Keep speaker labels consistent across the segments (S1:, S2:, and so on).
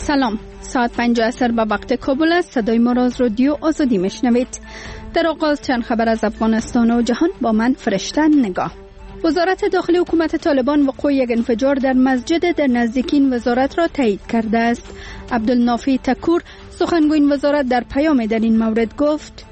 S1: سلام، ساعت 5 عصر به وقت کابل است. صدای ما را از رادیو آزادی میشنوید. در آغاز چند خبر از افغانستان و جهان با من فرشته نگاه. وزارت داخلی حکومت طالبان وقوع یک انفجار در مسجد در نزدیکین وزارت را تایید کرده است. عبدالنافی تکور سخنگوی وزارت در پیام در این مورد گفت: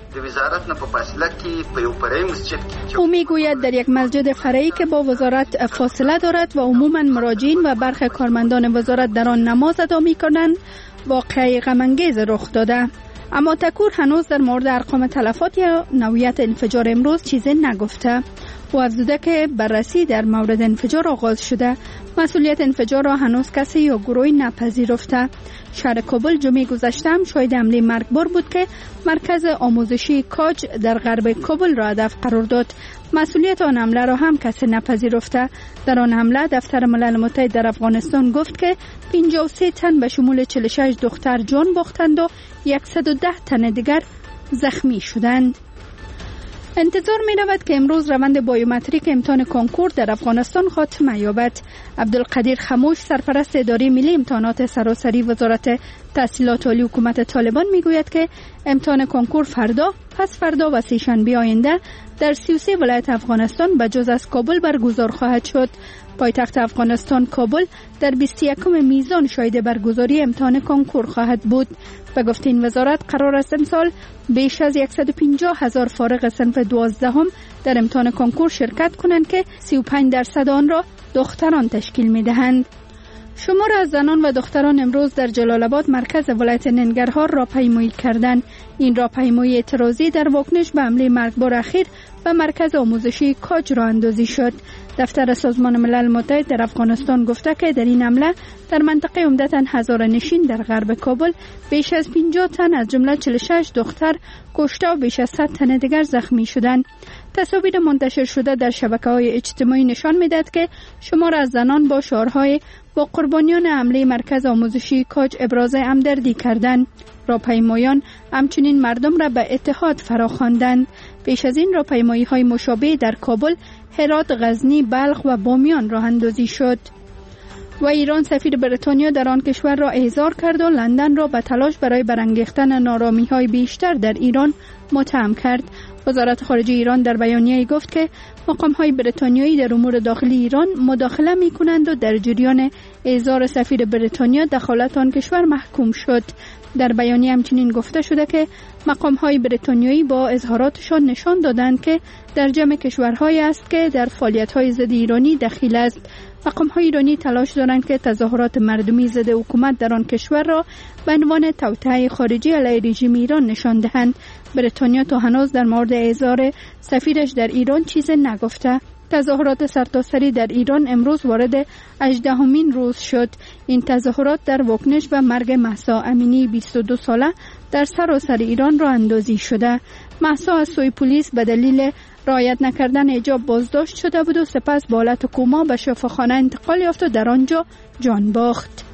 S1: او میگوید در یک مسجد فرعی که با وزارت فاصله دارد و عموما مراجعین و برخی کارمندان وزارت در آن نماز ادا می‌کنند، واقعه غم‌انگیز رخ داده. اما تکور هنوز در مورد ارقام تلفات یا نوعیت انفجار امروز چیزی نگفته. او افزوده که بررسی در مورد انفجار آغاز شده. مسئولیت انفجار را هنوز کسی یا گروهی نپذیرفته. شهر کابل جمعه گذشته هم شاهد حمله مرگبار بود که مرکز آموزشی کاج در غرب کابل را هدف قرار داد. مسئولیت آن حمله را هم کسی نپذیرفته. در آن حمله دفتر ملل متحد در افغانستان گفت که 53 تن به شمول 46 دختر جان باختند و 110 تن دیگر زخمی شدند. انتظار می رود که امروز روند بایومتریک امتحان کنکور در افغانستان خاتمه یابد. عبدالقدیر خموش سرپرست اداره ملی امتحانات سراسری وزارت تحصیلات عالی حکومت طالبان می گوید که امتحان کنکور فردا، پس فردا و سه‌شنبه آینده در 33 ولایت افغانستان بجز از کابل برگزار خواهد شد. پایتخت افغانستان کابل در 21 میزان شاهد برگزاری امتحان کنکور خواهد بود. به گفته این وزارت قرار است امسال بیش از 150,000 فارغ صنف 12 در امتحان کنکور شرکت کنند که 35% آن را دختران تشکیل می دهند. شمار از زنان و دختران امروز در جلال آباد مرکز ولایت ننگرهار راهپیمایی کردند. این راهپیمایی اعتراضی در واکنش به حمله مرگبار اخیر به مرکز آموزشی کاج راه اندازی شد. دفتر سازمان ملل متحد در افغانستان گفته که در این حمله در منطقه عمدتاً هزاره‌نشین در غرب کابل بیش از 50 تن از جمله 46 دختر کشته و بیش از 100 تن دیگر زخمی شدند. تصاویر منتشر شده در شبکه‌های اجتماعی نشان می‌دهد که شمار از زنان با شعارهای با قربانیان حمله مرکز آموزشی کاج ابراز همدردی کردند. راهپیمایان همچنین مردم را به اتحاد فراخواندند. پیش از این راهپیمایی‌های مشابه در کابل، هرات، غزنی، بلخ و بامیان راه اندازی شد. و ایران سفیر بریتانیا در آن کشور را احضار کرد و لندن را به تلاش برای برانگیختن نارامی‌های بیشتر در ایران متهم کرد. وزارت خارجه ایران در بیانیه‌ای گفت که مقام‌های بریتانیایی در امور داخلی ایران مداخله می‌کنند و در جریان احضار سفیر بریتانیا دخالت آن کشور محکوم شد. در بیانیه همچنین گفته شده که مقام‌های بریتانیایی با اظهاراتشان نشان دادند که در جمع کشورهایی است که در فعالیت‌های ضد ایرانی دخیل است. مقام‌های ایرانی تلاش دارند که تظاهرات مردمی ضد حکومت در آن کشور را به عنوان توطئه خارجی علیه رژیم ایران نشان دهند. بریتانیا تا هنوز در مورد احضار سفیرش در ایران چیزی نگفته. تظاهرات سرتاسری در ایران امروز وارد 18مین روز شد. این تظاهرات در واکنش به مرگ مهسا امینی 22 ساله در سراسر ایران راه اندازی شده. مهسا از سوی پلیس به دلیل رعایت نکردن حجاب بازداشت شده بود و سپس با حالت کما به شفاخانه انتقال یافت و در آنجا جان باخت.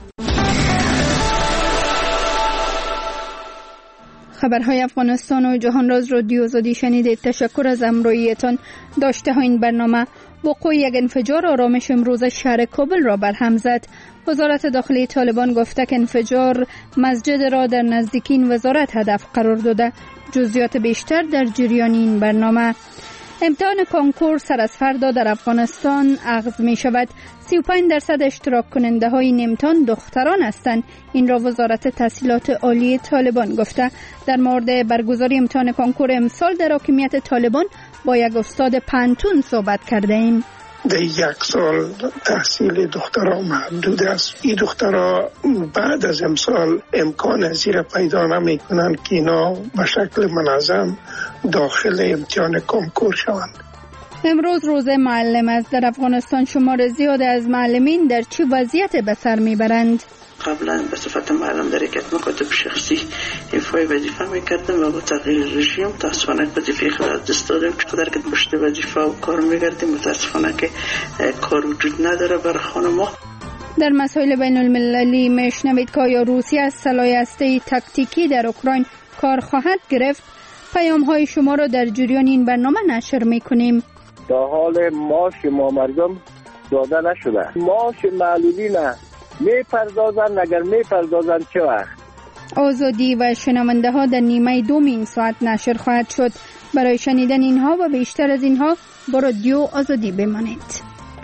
S1: خبرهای افغانستان و جهان را از رادیو آزادی شنیدید. تشکر از همراهیتان. داشته ها این برنامه وقوع یک انفجار آرامش امروز شهر کابل را برهم زد. وزارت داخلی طالبان گفته که انفجار مسجد را در نزدیکین وزارت هدف قرار داده. جزئیات بیشتر در جریان این برنامه. امتحان کنکور سر از فردا در افغانستان اخذ می شود. 35% اشتراک کننده های این امتحان دختران هستند. این را وزارت تحصیلات عالی طالبان گفته. در مورد برگزاری امتحان کنکور امسال در حاکمیت طالبان با یک استاد پنتون صحبت کرده ایم.
S2: در یک سال تحصیل دخترها محدود است. این دخترها بعد از امسال امکان از این پیدا نمی کنند که اینا به شکل منظم داخل امتحان کنکور شوند.
S1: امروز روز معلم است. در افغانستان شمار زیاد از معلمین در چه وضعیت به سر میبرند؟
S3: قبلا به صفت معلم در یک مکاتب شخصی ایفای وظیفه میکردم و با تغییر رژیم متاسفانه وظیفه خود از دست دادم. چقدر که پشت وظیفه و کار میکردیم متاسفانه که کار وجود نداره برای خانم‌ها.
S1: در مسائل بین المللی میشنوید که آیا روسیه از سلاح هسته‌ای تاکتیکی در اوکراین کار خواهد گرفت؟ پیام های شما را در جریان این برنامه نشر میکنیم.
S4: تا حال ماش ما مردم داده نشده. ماش معلولی نه میپردازن، اگر میپردازن چه وقت؟
S1: آزادی و شنونده ها در نیمه دوم این ساعت نشر خواهد شد. برای شنیدن اینها و بیشتر از اینها با رادیو آزادی بمانید.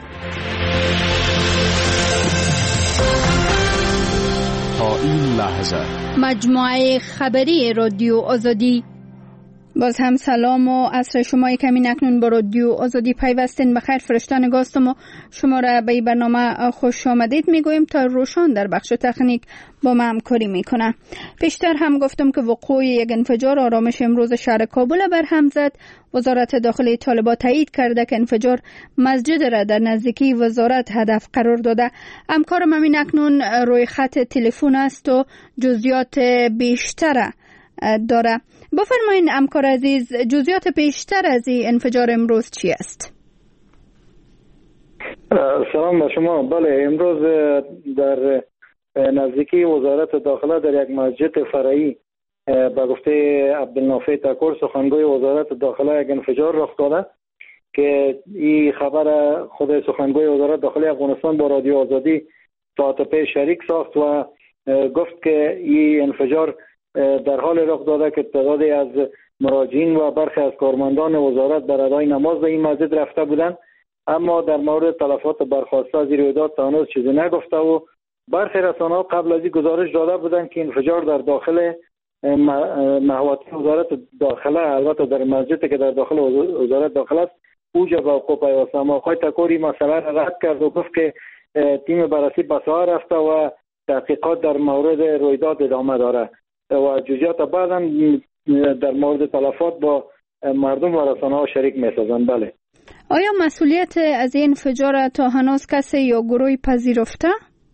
S5: تا این لحظه
S1: مجموعه خبری رادیو آزادی. باز هم سلام و عصر شما. کمی اکنون با رادیو آزادی پیوستین. بخیر فرشتان گاستم و شما را به برنامه خوش آمدید میگویم تا روشان در بخش تکنیک با ما همکاری میکنه. پیشتر هم گفتم که وقوع یک انفجار آرامش امروز شهر کابل برهم زد. وزارت داخلی طالبان تایید کرده که انفجار مسجد را در نزدیکی وزارت هدف قرار داده. همکارم همین اکنون روی خط تلفن است و جزئیات بیشتر داره. بفرمایید همکار عزیز، جزئیات بیشتر از این انفجار امروز چی است؟
S4: سلام به شما. بله، امروز در نزدیکی وزارت داخله در یک مسجد فرعی به گفته عبدالنافع تکور سخنگوی وزارت داخله یک انفجار رخ داده که این خبر خود سخنگوی وزارت داخله افغانستان با رادیو آزادی ساعت پیش شریک ساخت و گفت که این انفجار در حال رخ داده که تعدادی از مراجعین و برخی از کارمندان وزارت بر ادای نماز به این مسجد رفته بودند، اما در مورد تلفات برخواسته از این رویداد تا هنوز چیزی نگفته و برخی رسانه‌ها قبل از این گزارش داده بودند که انفجار در داخل محوطه وزارت داخله، البته در مسجدی که در داخل وزارت داخله است، اوجا به وقوع پیوسته. اما آقای تکوری مسئله را رد کرد و گفت که تیم بررسی به ساحه رفته و تحقیقات در مورد رویداد ادامه داره و جزئیات بعداً در مورد تلفات با مردم و رسانه‌ها شریک می‌سازند. بله.
S1: آیا مسئولیت از این انفجار تا هنوز کسی یا گروهی پذیرفته؟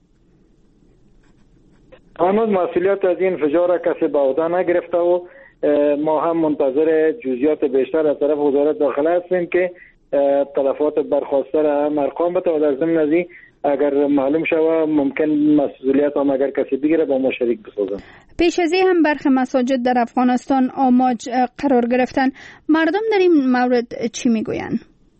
S4: هنوز مسئولیت از این انفجار کسی به عهده نگرفته و ما هم منتظر جزئیات بیشتر از طرف وزارت داخله هستیم که تلفات برخواسته را هم ارقام بده و در ضمن از این اگر معلوم شود ممکن مسئولیت هم اگر کسی بگیره با ما شریک بسازن.
S1: پیش از این هم برخی مساجد در افغانستان آماج قرار گرفتن. مردم در این مورد چی میگوین؟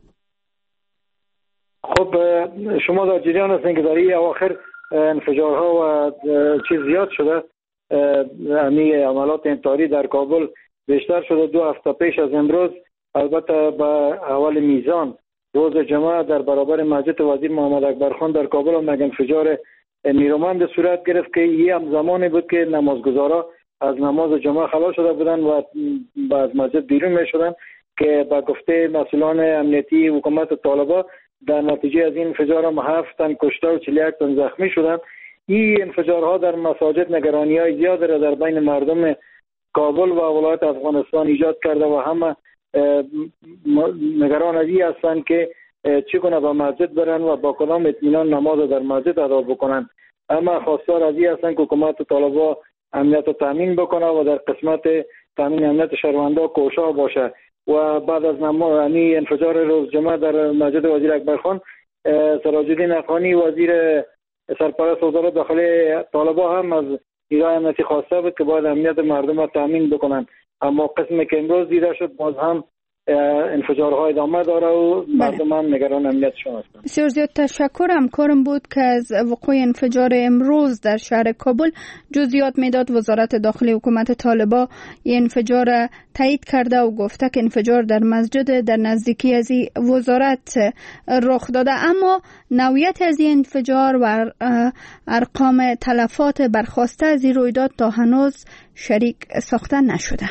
S4: خب شما در جریان هستین که در این اواخر انفجارها و چیز زیاد شده. امی عملات انتحاری در کابل بیشتر شده. 2 هفته پیش از امروز البته به اول میزان روز جمعه در برابر مسجد وزیر محمد اکبر خان در کابل هم یک انفجار نیرومند صورت گرفت که یه هم زمانی بود که نمازگزارا از نماز جمعه خلاص شده بودن و از مسجد بیرون می شدن که با گفته مسئولان امنیتی حکومت طالبان در نتیجه از این انفجار هم 7 تن کشته و 41 تن زخمی شدن. این انفجارها در مساجد نگرانی‌های زیاد را در بین مردم کابل و ولایت افغانستان ایجاد کرده و همه نگران از این هستند که چگونه به مسجد برن و با کدام اطمینان نماز در مسجد ادا بکنن. اما خواستار از این هستند که حکومت طالبان امنیت رو تامین بکنه و در قسمت تامین امنیت شهروندان کوشا باشه. و بعد از نمایی انفجار روز جمعه در مسجد وزیر اکبر خان، سراج الدین افغانی وزیر سرپرست وزارت داخلی طالبان هم از نیروهای امنیتی خواسته بود که باید امنیت مردم را تامین بکنن، اما قسمی که امروز دیده شد باز هم انفجارها ادامه داره و مردم هم نگران امنیتشون هستند.
S1: بسیار زیاد تشکر. همکارم بود که از وقوع انفجار امروز در شهر کابل جزئیات میداد. وزارت داخلی حکومت طالبان این انفجار تایید کرده و گفته که انفجار در مسجد در نزدیکی از وزارت رخ داده، اما نوعیت از این انفجار و ارقام تلفات برخواسته از این رویداد تا هنوز شریک ساخته نشده.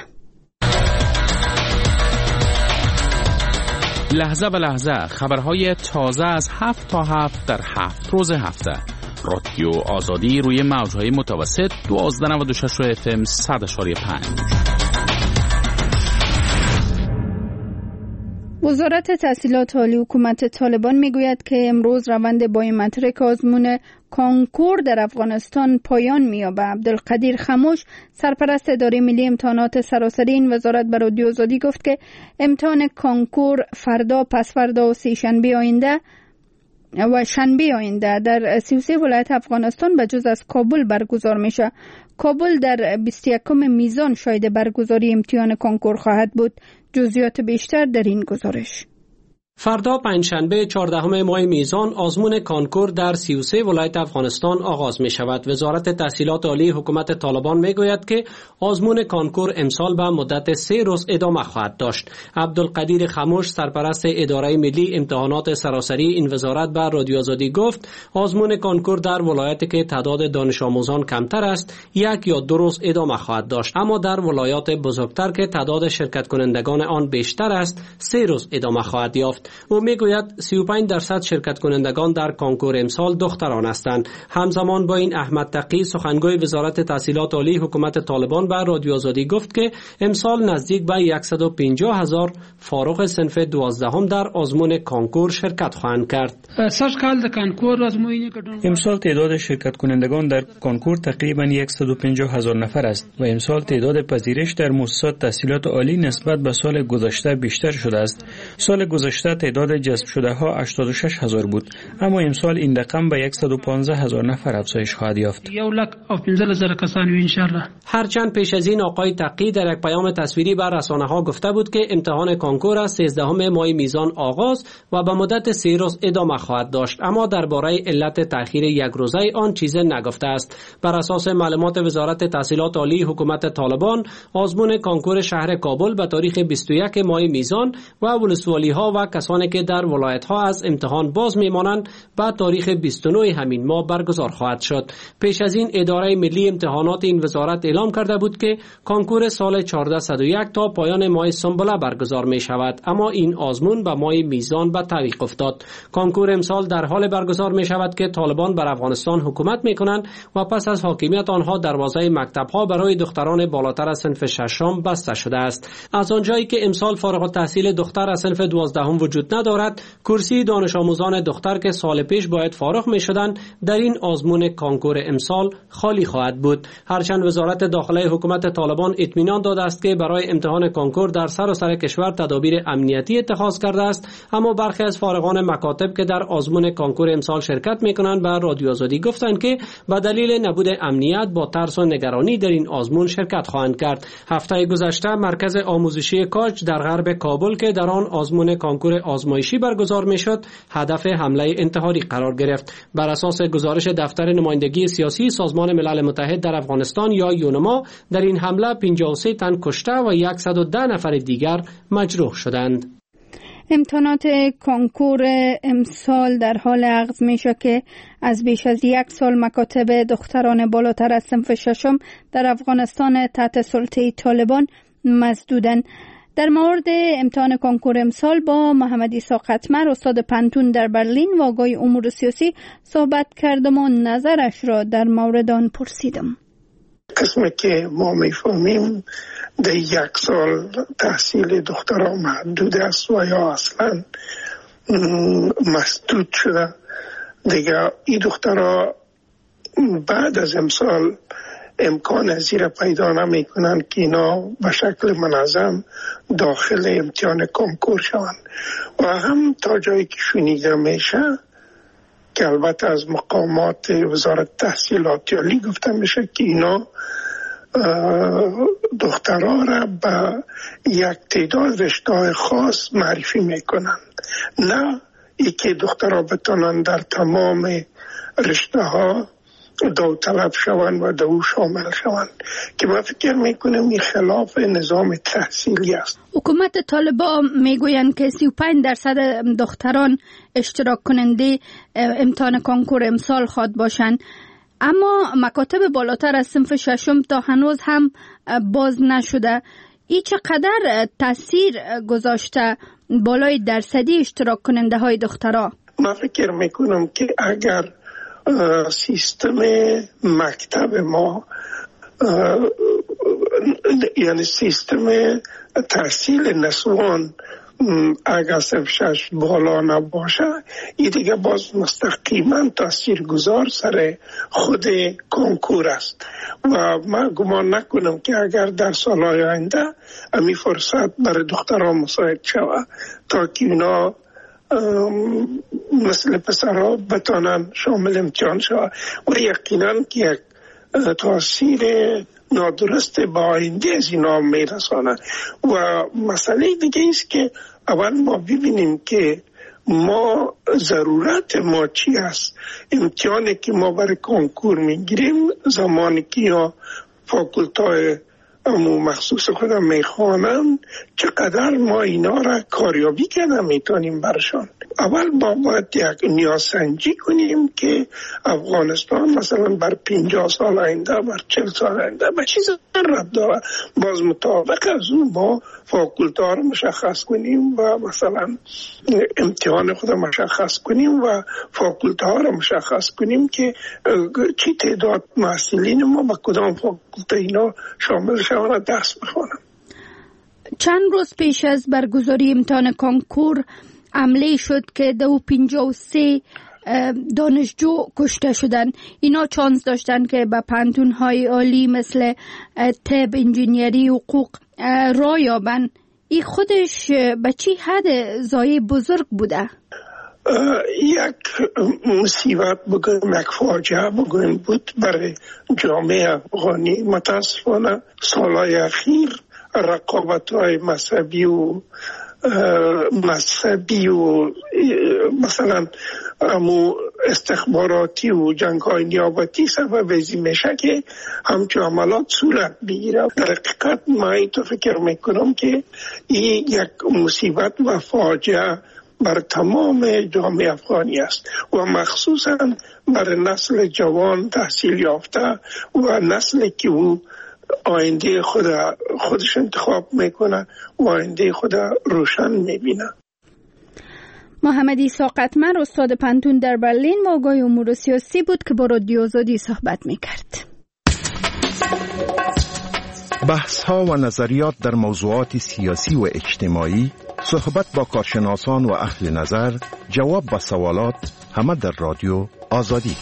S5: لحظه به لحظه خبرهای تازه از 7 تا 7 در 7 روز هفته. رادیو آزادی روی موجهای متوسط 1296 FM 100.5.
S1: وزارت تحصیلات عالی حکومت طالبان میگوید که امروز روند بایومتریک آزمون کنکور در افغانستان پایان می‌یابد. عبدالقدیر خموش سرپرست اداره ملی امتحانات سراسری این وزارت به رادیو آزادی گفت که امتحان کنکور فردا، پسفردا و شنبه آینده در 33 ولایت افغانستان به جز از کابل برگزار میشه. کابل در 21 میزان شاهد برگزاری امتحان کنکور خواهد بود. جزئیات بیشتر در این گزارش.
S6: فردا پنجشنبه 14 ماه میزان آزمون کانکور در 33 ولایت افغانستان آغاز می شود. وزارت تحصیلات عالی حکومت طالبان می گوید که آزمون کانکور امسال به مدت 3 روز ادامه خواهد داشت. عبدالقدیر خموش سرپرست اداره ملی امتحانات سراسری این وزارت به رادیو آزادی گفت آزمون کانکور در ولایتی که تعداد دانش آموزان کمتر است 1 یا 2 روز ادامه خواهد داشت، اما در ولایات بزرگتر که تعداد شرکت کنندگان آن بیشتر است 3 روز ادامه خواهد یافت. او میگوید 35% شرکت کنندگان در کانکور امسال دختران هستند. همزمان با این احمد تقی سخنگوی وزارت تحصیلات عالی حکومت طالبان به رادیو آزادی گفت که امسال نزدیک به 150,000 فارغ صنف 12 در آزمون کانکور شرکت خواهند کرد.
S7: امسال تعداد شرکت کنندگان در کانکور تقریبا 150,000 نفر است و امسال تعداد پذیرش در مؤسسات تحصیلات عالی نسبت به سال گذشته بیشتر شده است. سال گذشته تعداد جذب شده ها 86,000 بود، اما امسال این رقم به 115,000 نفر افزایش خواهد یافت.
S6: هرچند پیش از این آقای تقی در یک پیام تصویری بر رسانه‌ها گفته بود که امتحان کانکور از 13 ماه میزان آغاز و به مدت 3 روز ادامه خواهد داشت، اما درباره علت تأخیر 1 روزه آن چیزی نگفته است. بر اساس معلومات وزارت تحصیلات عالی حکومت طالبان آزمون کانکور شهر کابل به تاریخ 21 ماه میزان و ولسوالی‌ها و کسانی که در ولایت‌ها از امتحان باز می‌مانند به تاریخ 29 همین ماه برگزار خواهد شد. پیش از این اداره ملی امتحانات این وزارت اعلام کرده بود که کانکور سال 1401 تا پایان ماه سنبله برگزار می‌شود، اما این آزمون به ماه میزان به تعویق افتاد. کانکور امسال در حال برگزار می‌شود که طالبان بر افغانستان حکومت می‌کنند و پس از حاکمیت آنها دروازه مکتب‌ها برای دختران بالاتر از صنف ششم بسته شده است. از آنجایی که امسال فارغ التحصیل دختر از صنف 12 وجود ندارد، کرسی دانش آموزان دختر که سال پیش باید فارغ می‌شدند در این آزمون کانکور امسال خالی خواهد بود. هرچند وزارت داخله حکومت طالبان اطمینان داده است که برای امتحان کانکور در سراسر کشور تدابیر امنیتی اتخاذ کرده است، اما برخی از فارغان مکاتب که در آزمون کانکور امسال شرکت می‌کنند به رادیو آزادی گفتند که به دلیل نبود امنیت با ترس و نگرانی در این آزمون شرکت خواهند کرد. هفته گذشته مرکز آموزشی کاج در غرب کابل که در آن آزمون کانکور آزمایشی برگزار میشد هدف حمله انتحاری قرار گرفت. بر اساس گزارش دفتر نمایندگی سیاسی سازمان ملل متحد در افغانستان یا یونما در این حمله 53 تن کشته و 110 نفر دیگر مجروح شدند.
S1: امتحانات کانکور امسال در حال اخذ میشه که از بیش از 1 سال مکاتب دختران بالاتر از صنف ششم در افغانستان تحت سلطه طالبان مسدودند. در مورد امتحان کانکور امسال با محمد عیسی قطمر استاد پنتون در برلین و آگاه امور سیاسی صحبت کردم و نظرش را در مورد آن پرسیدم.
S2: قسمی که ما میفهمیم در 1 سال تحصیل دخترها محدود است و یا اصلا مسدود شده. دیگه این دخترها بعد از امسال امکان از این پیدا نمی کنند که اینا به شکل منظم داخل امتحان کانکور شوند و هم تا جایی که شنیده میشه که البته از مقامات وزارت تحصیلات عالی گفته میشه که اینا دخترها را به یک تعداد رشته‌های خاص معرفی میکنند، نه ای که دخترها بتانند در تمام رشته‌ها داوطلب شوند و دو شامل شوند که من فکر میکنم این خلاف نظام تحصیلی است.
S1: حکومت طالبان میگویند که 35% دختران اشتراک کننده امتحان کانکور امسال خواد باشند، اما مکاتب بالاتر از صنف ششم تا هنوز هم باز نشده. این چقدر تاثیر گذاشته بالای درصدی اشتراک کننده های دخترها؟
S2: من فکر میکنم که اگر سیستم مکتب ما یعنی سیستم تحصیل نسوان اگر صرف 6 بالا نباشه، این دیگه باز مستقیما تاثیرگذار سر خود کنکور است و من گمان نکنم که اگر در سالهای آینده امی فرصت برای دختران مساعد شود تا که اینا مثل پسرها بتانن شامل امتحان شود و یقینا که یک تاثیر نادرست با آینده از اینا میرسانه. و مسئله دیگه است که اول ما ببینیم که ما ضرورت ما چی است؟ امتحانی که ما برای کنکور میگیریم زمانی که یا فاکولتای مخصوص خودم میخوانن چقدر ما اینا را کاریابی کنم میتونیم برشان. اول باید یک نیازسنجی کنیم که افغانستان مثلا بر 50 سال آینده بر 40 سال آینده به چیز ربط داره. باز مطابق از اون با فاکولته ها رو مشخص کنیم و مثلا امتحان خود مشخص کنیم و فاکولته ها رو مشخص کنیم که چی تعداد محصلین ما با کدام فاکولته اینا شامل شوند درس بخوانند.
S1: چند روز پیش از برگزاری امتحان کنکور حمله شد که 253 دانشجو کشته شدن. اینا چانس داشتن که به پانتون‌های عالی مثل طب، انجینیری، حقوق راه یابن. این خودش به چی حد ضایعه بزرگ بوده؟
S2: یک مصیبت بگویم، یک فاجعه بگویم بود برای جامعه افغانی. متاسفانه سالهای اخیر رقابت‌های مذهبی و مثلا استخباراتی و جنگ‌های نیابتی سبب ازی میشه که همچون عملات صورت بگیره. در حقیقت من اینطور فکر میکنم که این یک مصیبت و فاجعه بر تمام جامعه افغانی است و مخصوصا بر نسل جوان تحصیل یافته و نسلی که او آینده خودش انتخاب میکنه و آینده خود روشن میبینه.
S1: محمد عیسی قطمر، استاد پانتون در برلین، موضوع امور سیاسی بود که با رادیو آزادی صحبت میکرد.
S8: بحث ها و نظریات در موضوعات سیاسی و اجتماعی، صحبت با کارشناسان و اهل نظر، جواب به سوالات، همه در رادیو آزادی.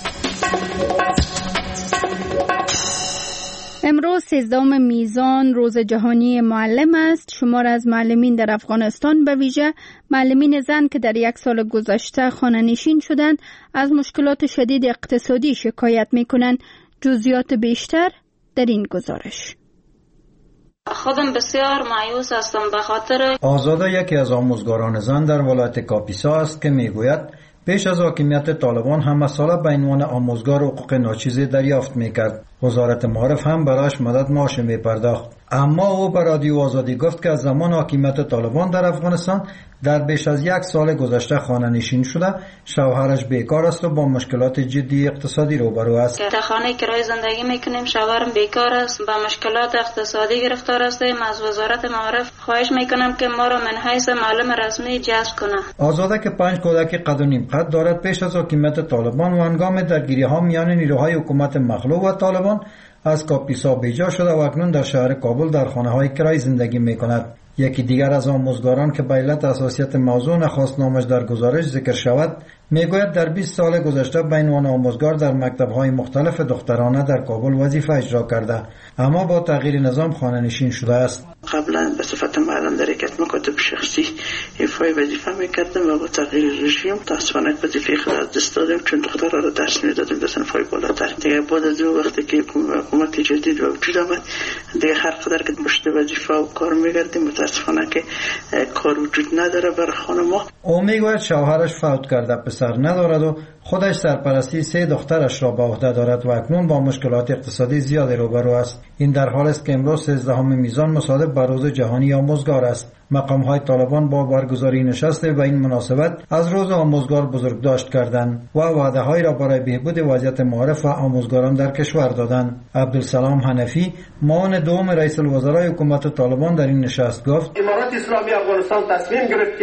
S1: امروز 13 میزان روز جهانی معلم است. شمار از معلمین در افغانستان به ویژه معلمین زن که در یک سال گذشته خانه‌نشین شدند از مشکلات شدید اقتصادی شکایت می‌کنند. جزئیات بیشتر در این گزارش.
S9: خودم بسیار مایوس هستم به خاطر
S10: آزاده یکی از آموزگاران زن در ولایت کاپیسا است که میگوید پیش از حاکمیت طالبان هم مساله به عنوان آموزگار حقوق ناچیزی دریافت میکرد. وزارت معارف هم برایش مدد معاش میپرداخت. اما او به رادیو آزادی گفت که از زمان حاکمیت طالبان در افغانستان در بیش از یک سال گذشته خانه نشین شده، شوهرش بیکار است و با مشکلات جدی اقتصادی روبرو است.
S9: در خانه کرای زندگی میکنیم، شوهرم بیکار است، با مشکلات اقتصادی گرفتار هستیم. از وزارت معارف خواهش میکنم که ما را من حیث معلم رسمی جذب کنه.
S10: آزاده که 5 کودک قد و نیم قد دارد، پیش از حاکمیت طالبان و هنگام درگیری ها میان نیروهای حکومت مغلوب و طالبان از کاپیسا بیجا شده و اکنون در شهر کابل در خانه های کرای زندگی میکند. یکی دیگر از آموزگاران که به علت حساسیت موضوع نخواست نامش در گزارش ذکر شود، میگوید در 20 سال گذشته به عنوان آموزگار در مکتب‌های مختلف دخترانه در کابل وظیفه اجرا کرده، اما با تغییر نظام خانه نشین شده است.
S3: قبلا به صفت معلم در یک مکاتب شخصی ایفای وظیفه میکردم و با تغییر رژیم متاسفانه وظیفه خود از دست دادم، چون دخترها را درس میدادم به صنف‌های بالاتر. دیگه بعد از اون وقتی که حکومت جدید وجود آمد، دیگه هر قدر که پشت وظیفه و کار میکردیم متاسفانه که کار وجود نداره برای خانم‌ها.
S10: او میگوید شوهرش فوت کرده، پسر ندارد و خودش سرپرستی 3 دخترش را به عهده دارد و اکنون با مشکلات اقتصادی زیادی روبرو است. این در حالی است که امروز 13 میزان مصادف بر روز جهانی آموزگار است. مقام‌های طالبان با برگزاری نشست به این مناسبت از روز آموزگار بزرگداشت کردند و وعده‌هایی را برای بهبود وضعیت معارف و آموزگاران در کشور دادند. عبدالسلام حنفی، معاون دوم رئیس الوزرای حکومت طالبان، در این نشست گفت:
S11: امارات اسلامی افغانستان تصمیم گرفت که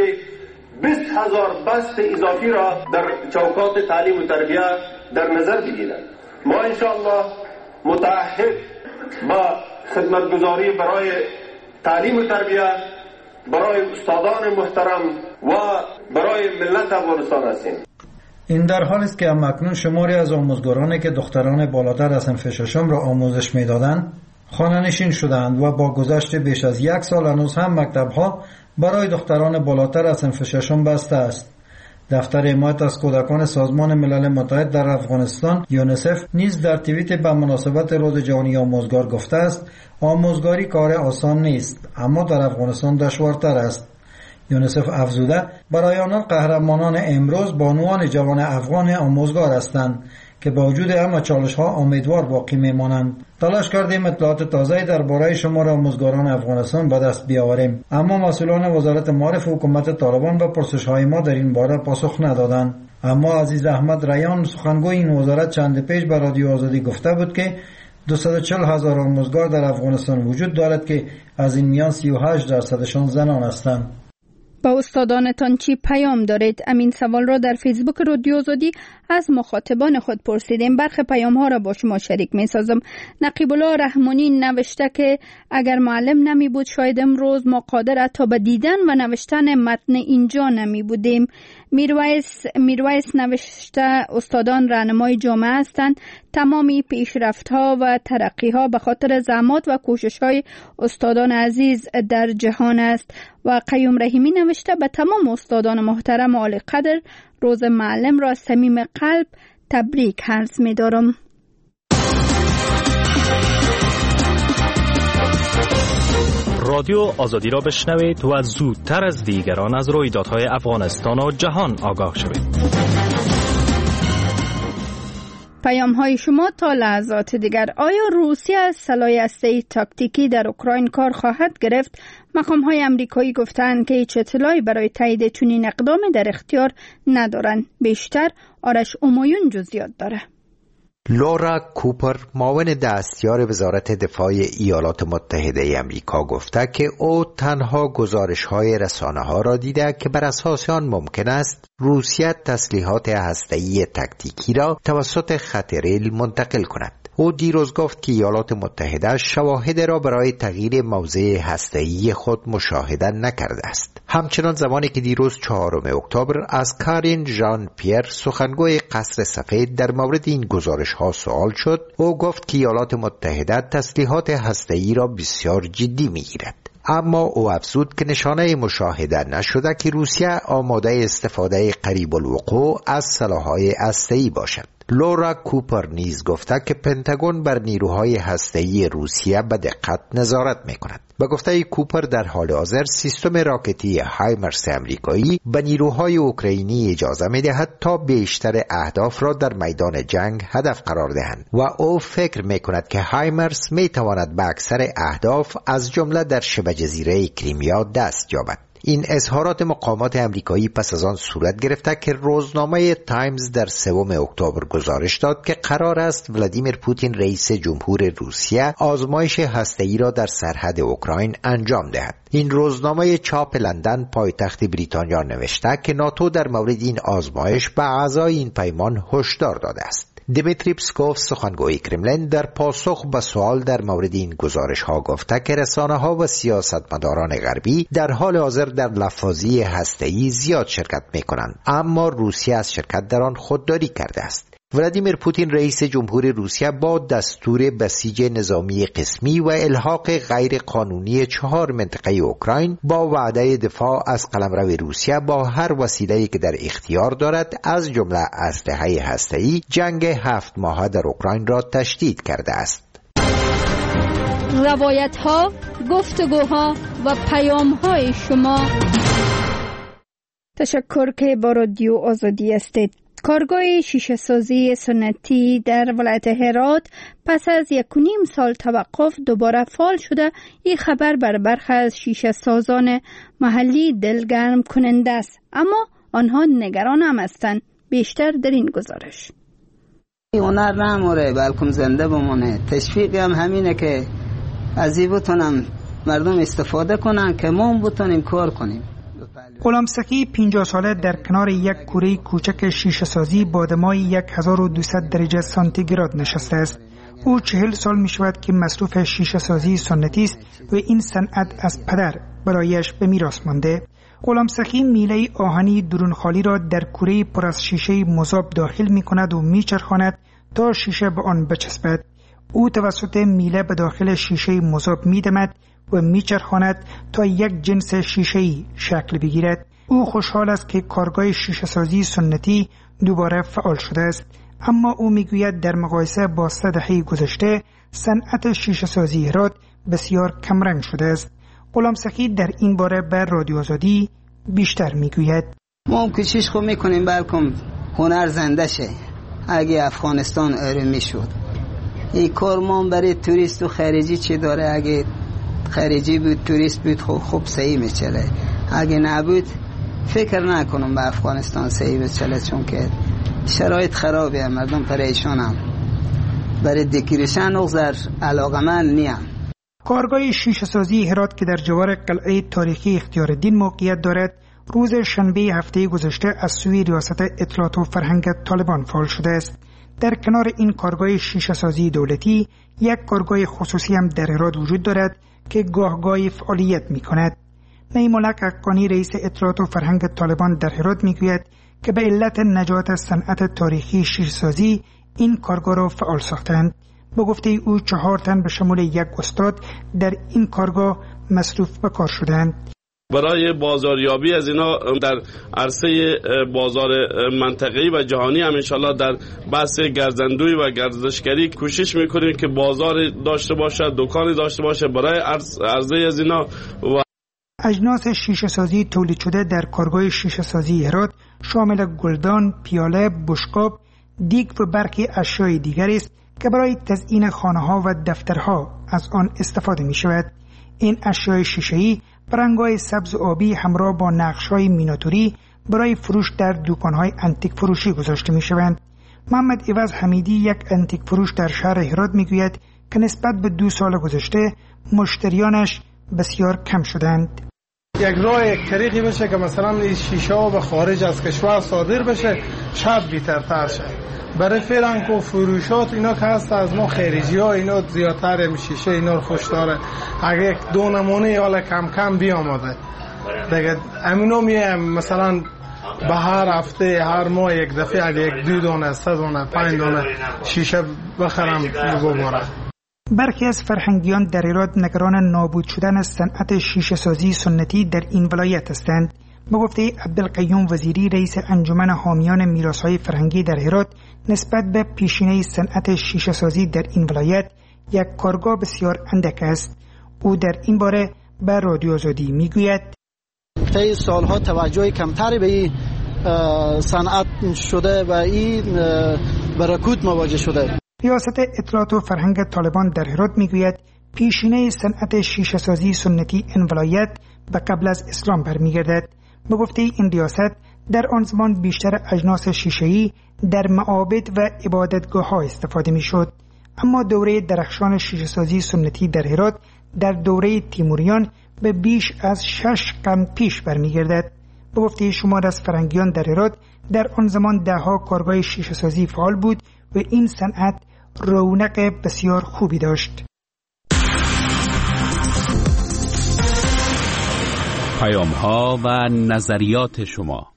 S11: 20,000 بست اضافی را در چوکات تعلیم و تربیت در نظر بگیرد. ما انشاءالله متعهد با خدمتگزاری برای تعلیم و تربیت، برای استادان محترم و برای ملت افغانستان هستیم.
S10: این در حالی است که اکنون شماری از آموزگارانی که دختران بالاتر از صنف ششم را آموزش میدادند خانه نشین شدند و با گذشت بیش از 1 سال هنوز هم مکتب‌ها برای دختران بالاتر از صنف ششم بسته است. دفتر حمایت از کودکان سازمان ملل متحد در افغانستان یونیسف نیز در توییت به مناسبت روز جهانی آموزگار گفته است: آموزگاری کار آسان نیست، اما در افغانستان دشوارتر است. یونسف افزوده برای آنان قهرمانان امروز بانوان جوان افغان آموزگار هستند که با وجود همه چالش‌ها امیدوار باقی میمانند. تلاش کردیم اطلاعات تازه درباره شمار آموزگاران افغانستان به دست بیاوریم، اما مسئولان وزارت معارف حکومت طالبان به پرسش‌های ما در این باره پاسخ ندادند. اما عزیز احمد ریان سخنگوی این وزارت چند پیش به رادیو آزادی گفته بود که 240,000 آموزگار در افغانستان وجود دارد که از این میان 38% زنان هستند.
S1: با استادانتان چی پیام دارید؟ امین سوال را در فیسبوک رادیو آزادی از مخاطبان خود پرسیدیم. برخی پیام ها را با شما شریک می سازم. نقیب الله رحمانی نوشته که اگر معلم نمی بود شاید امروز ما قادر تا به دیدن و نوشتن متن اینجا نمی بودیم. میرویس نوشته استادان راهنمای جامعه هستند. تمامی پیشرفت ها و ترقی ها به خاطر زحمات و کوشش های استادان عزیز در جهان است. و قیوم رحیمی نوشته به تمام استادان محترم و عالی قدر روز معلم را صمیم قلب تبریک عرض می دارم.
S12: رادیو آزادی را بشنوید و زودتر از دیگران از رویدادهای افغانستان و جهان آگاه شوید.
S1: پیام های شما تا لحظات دیگر. آیا روسیه از سلاح هسته‌ای تاکتیکی در اوکراین کار خواهد گرفت؟ مقام های امریکایی گفتند که هیچ اطلاعی برای تایید چنین اقدامی در اختیار ندارند. بیشتر آرش امایون جزئیات داره.
S13: لورا کوپر معاون دستیار وزارت دفاع ایالات متحده امریکا گفته که او تنها گزارش‌های رسانه‌ها را دیده که بر اساس آن ممکن است روسیه تسلیحات هسته‌ای تاکتیکی را توسط خط ریل منتقل کند. او دیروز گفت که ایالات متحده شواهد را برای تغییر موضع هسته‌ای خود مشاهده نکرده است. همچنان زمانی که دیروز 4 اکتبر از کارین ژان پیر سخنگوی قصر سفید در مورد این گزارش‌ها سوال شد، او گفت که ایالات متحده تسلیحات هسته‌ای را بسیار جدی می‌گیرد. اما او افزود که نشانه مشاهده نشده که روسیه آماده استفاده قریب الوقوع از سلاح‌های هسته‌ای باشد. لورا کوپر نیز گفته که پنتاگون بر نیروهای هسته‌ای روسیه به دقت نظارت می‌کند. به گفته کوپر در حال حاضر سیستم راکتی هایمرس امریکایی به نیروهای اوکراینی اجازه می‌دهد تا بیشتر اهداف را در میدان جنگ هدف قرار دهند و او فکر می‌کند که هایمرس می‌تواند به اکثر اهداف از جمله در شبه جزیره کریمیا دست یابد. این اظهارات مقامات امریکایی پس از آن صورت گرفته که روزنامه تایمز در 3 اکتبر گزارش داد که قرار است ولادیمیر پوتین رئیس جمهور روسیه آزمایش هسته‌ای را در سرحد اوکراین انجام دهد. این روزنامه چاپ لندن پایتخت بریتانیا نوشته که ناتو در مورد این آزمایش به اعضای این پیمان هشدار داده است. دیمیتری پسکوف سخنگوی کرملین در پاسخ به سوال در مورد این گزارش ها گفته که رسانه ها و سیاستمداران غربی در حال حاضر در لفاظی هسته‌ای زیاد شرکت می کنند، اما روسیه از شرکت در آن خودداری کرده است. ولادیمیر پوتین رئیس جمهور روسیه با دستور بسیج نظامی قسمی و الحاق غیر قانونی 4 منطقه اوکراین با وعده دفاع از قلمرو روسیه با هر وسیله‌ای که در اختیار دارد از جمله اسلحه هسته‌ای جنگ 7 ماهه در اوکراین را تشدید کرده است.
S1: روایت‌ها، گفتگوها و پیام‌های شما. تشکر که با رادیو آزادی هستید. کارگاه شیشه سازی سنتی در ولایت هرات پس از 1.5 سال توقف دوباره فعال شده. این خبر بر برخی از شیشه سازان محلی دلگرم کننده است، اما آنها نگران هم هستند. بیشتر در این گزارش.
S14: هنر نموره بلکه زنده بمونه. تشویقی هم همینه که از این بتونم مردم استفاده کنن که ما بتونیم کار کنیم.
S15: غلام سخی 50 ساله در کنار یک کوره کوچک شیشه سازی با دمای 1200 درجه سانتیگراد نشسته است. او 40 سال می شود که مصروف شیشه سازی سنتی است و این صنعت از پدر برایش به میراث مانده. غلام سخی میله آهنی درون خالی را در کوره پر از شیشه مذاب داخل می کند و می چرخاند تا شیشه به آن بچسبد. او توسط میله به داخل شیشه مذاب می دمد و میچرخاند تا یک جنس شیشه‌ای شکل بگیرد. او خوشحال است که کارگاه شیشه سازی سنتی دوباره فعال شده است، اما او میگوید در مقایسه با 3 دهه گذشته صنعت شیشه سازی هرات بسیار کمرنگ شده است. غلام سخی در این باره به رادیو آزادی بیشتر میگوید.
S14: ما کوشش خو میکنیم بلکم هنر زنده شه. اگه افغانستان آروم شد این کار ما برای توریست و خارجی چی داره؟ اگه خارجی بود توریست بود خوب صحیح میچله، اگه نبود فکر نکنم به افغانستان صحیح بچله، چون که شرایط خرابه، مردم پریشانم، برای دکیرشن اغزر علاقمند نیم.
S15: کارگاه شیشه سازی هرات که در جوار قلعه تاریخی اختیارالدین موقعیت دارد، روز شنبه هفته گذشته از سوی ریاست اطلاعات و فرهنگ طالبان فعال شده است. در کنار این کارگاه شیشه سازی دولتی، یک کارگاه خصوصی هم در هرات وجود دارد که گاهگاهی فعالیت می کند. نیمالک حقانی رئیس اطلاعات و فرهنگ طالبان در هرات می گوید که به علت نجات صنعت تاریخی شیشه سازی این کارگاه را فعال ساختند. با گفته او 4 تن به شمول یک استاد در این کارگاه مصروف به کار شدند.
S16: برای بازاریابی از اینا در عرصه بازار منطقه‌ای و جهانی هم انشالله در بحث گردندوی و گردشگری کوشش میکنیم که بازار داشته باشه، دکانی داشته باشه برای عرضه از اینا. و
S15: اجناس شیشه سازی تولید شده در کارگاه شیشه سازی هرات شامل گلدان، پیاله، بشقاب، دیگ و برخی اشیاء دیگر است که برای تزیین خانه‌ها و دفترها از آن استفاده می شود. این اشیاء شیشه‌ای به رنگ‌های سبز و آبی همراه با نقش‌های میناتوری برای فروش در دکان‌های انتیک فروشی گذاشته می‌شوند. محمد عوض حمیدی، یک انتیک فروش در شهر هرات می‌گوید که نسبت به 2 سال گذشته مشتریانش بسیار کم شدند.
S17: یک راه یک طریقی بشه که مثلا این شیشه ها به خارج از کشور صادر بشه، شاید بهترتر شه. برای فعلا که فروشات اینا که هست از ما خارجی ها اینا زیادتر شیشه اینا رو خوش داره. اگه 2 نمونه حالا کم کم بیامده دیگه امینو میایم مثلا به هر هفته هر ماه یک دفعه اگه 1-2 دانه 3 دانه 5 دانه شیشه بخرم ببرم.
S15: برخی از فرهنگیان در هرات نگران نابود شدن صنعت شیشه سازی سنتی در این ولایت هستند. به گفته عبدالقیوم وزیری رئیس انجمن حامیان میراث‌های فرهنگی در هرات، نسبت به پیشینه صنعت شیشه سازی در این ولایت یک کارگاه بسیار اندک است. او در این باره به رادیو آزادی میگوید
S18: طی سالها توجه کمتری به این صنعت شده و این برکوت مواجه شده.
S15: ریاست اطلاعات و فرهنگ طالبان در هرات میگوید پیشینه صنعت شیشه سازی سنتی این ولایت به قبل از اسلام برمیگردد. به گفته این ریاست در آن زمان بیشتر اجناس شیشه‌ای در معابد و عبادتگاه‌ها استفاده می‌شد، اما دوره درخشان شیشه سازی سنتی در هرات در دوره تیموریان به بیش از 6 قرن پیش برمیگردد. به گفته شمار از فرهنگیان در هرات در آن زمان 10 کارگاه شیشه سازی فعال بود و این صنعت رونق بسیار خوبی داشت.
S5: پیام‌ها و نظریات شما.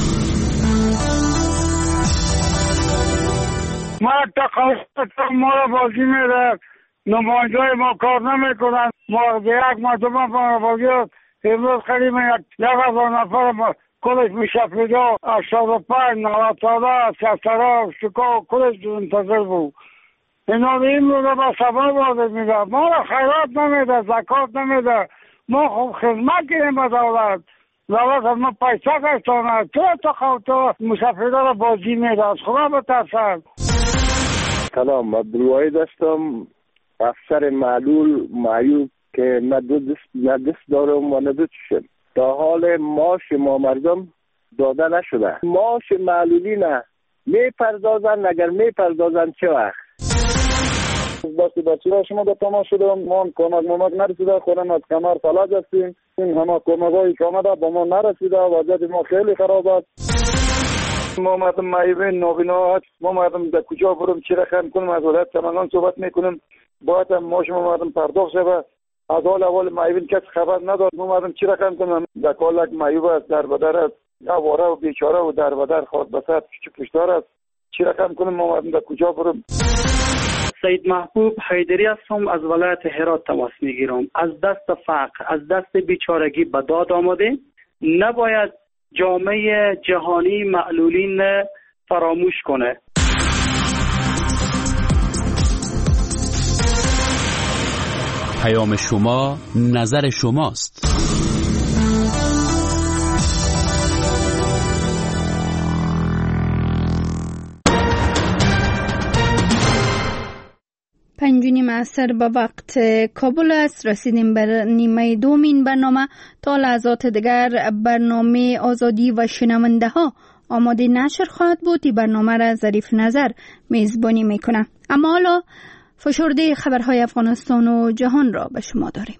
S19: ما تقاضا ما را بازی میده، نماینده‌های ما کار نمیکنن. ما یک مرتبه ما بازی امروز خیلی 1,000 نفر ما کلش میشفیده 85 90 63 شکا کلش منتظر بود. اینا این رو به سبب وارد میده، ما را خیرات نمیده، زکات نمیده. ما خوب خدمت کنیم به دولت از ما پیسه گشتانه تو مسافره را بازی میده. از خدا بترسن.
S20: سلام، عبدالوحی داشتم. افسر معلول معیوب که نه دست دارم و نه دو چشم. تا حال معاش ما مردم داده نشده. معاش معلولی نه میپردازن، اگر میپردازن چه وقت؟ بچه را شما به تماس شدم، ما کمک نرسیده، خودم از کمر فلج هستیم. این همه کمک‌هایی که آمده با ما نرسیده، وضعیت ما خیلی خراب است. ما مردم معیوبین نابینا، ما مردم در کجا برم چی رقم کنیم، از ولایت سمنگان صحبت میکنیم، باید هم ما شما مردم پرداخت شده. از حال معیوبین کسی خبر نداد، ما مردم چی رقم کنیم. در کالک معیوب است، در بدر است، آواره و بیچاره و در بدر خود بسات پشتار است. چی رقم کنیم، ما مردم در کجا برم.
S21: سید محبوب حیدری هستم، از ولایت هرات تماس میگیرم. از دست فقر، از دست بیچارگی به داد آمده. نباید جامعه جهانی معلولین فراموش کنه.
S5: پیام شما نظر شماست.
S1: 5 عصر به وقت کابل است. رسیدیم به نیمه دومین برنامه. تا لحظات دیگر برنامه آزادی و شنونده ها آماده نشر خواهد بود. این برنامه را ظریف نظر میزبانی میکنه. اما حالا فشرده خبرهای افغانستان و جهان را به شما داریم.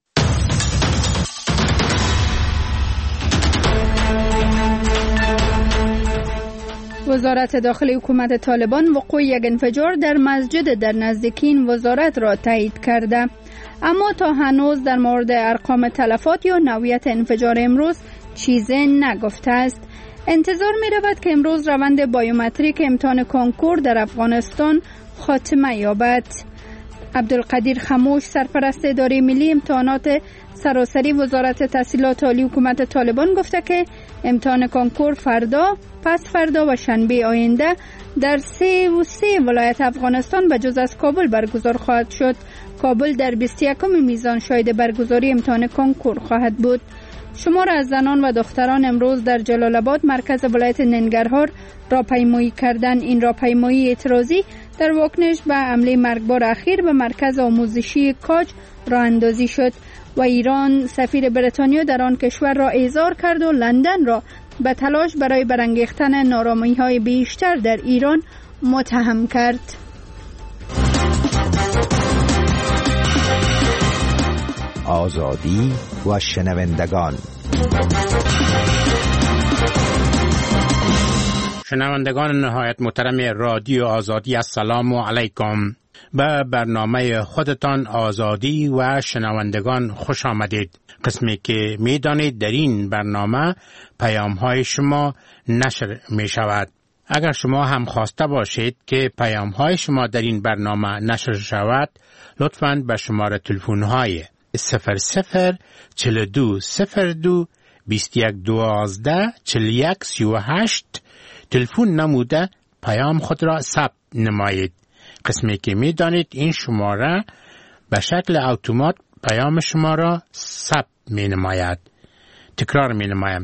S1: وزارت داخلی حکومت طالبان وقوع یک انفجار در مسجد در نزدیکی این وزارت را تایید کرده، اما تا هنوز در مورد ارقام تلفات یا نوعیت انفجار امروز چیزی نگفته است. انتظار می رود که امروز روند بایومتریک امتحان کنکور در افغانستان خاتمه یابد. عبدالقدیر خموش، سرپرست اداره ملی امتحانات سراسری وزارت تحصیلات عالی حکومت طالبان گفته که امتحان کنکور فردا، پس فردا و شنبه آینده در 33 ولایت افغانستان به جز از کابل برگزار خواهد شد. کابل در 21 میزان شاهد برگزاری امتحان کنکور خواهد بود. شمار از زنان و دختران امروز در جلال آباد مرکز ولایت ننگرهار راهپیمایی کردند. این راهپیمایی اعتراضی در واکنش به حمله مرگبار اخیر به مرکز آموزشی کاج راه اندازی شد و ایران سفیر بریتانیا در آن کشور را احضار کرد و لندن را به تلاش برای برانگیختن نارامی‌های بیشتر در ایران متهم کرد.
S13: آزادی و شنوندگان.
S4: شنوندگان نهایت محترم رادیو آزادی، السلام علیکم. به برنامه خودتان آزادی و شنوندگان خوش آمدید. قسمی که می دانید در این برنامه پیام های شما نشر می شود. اگر شما هم خواسته باشید که پیام های شما در این برنامه نشر شود، لطفاً به شماره تلفن های 004221124138 تلفن نموده پیام خود را ثبت نمایید. قسمی که می دانید این شماره به شکل اتومات پیام شما را ثبت می نماید. تکرار می نمایم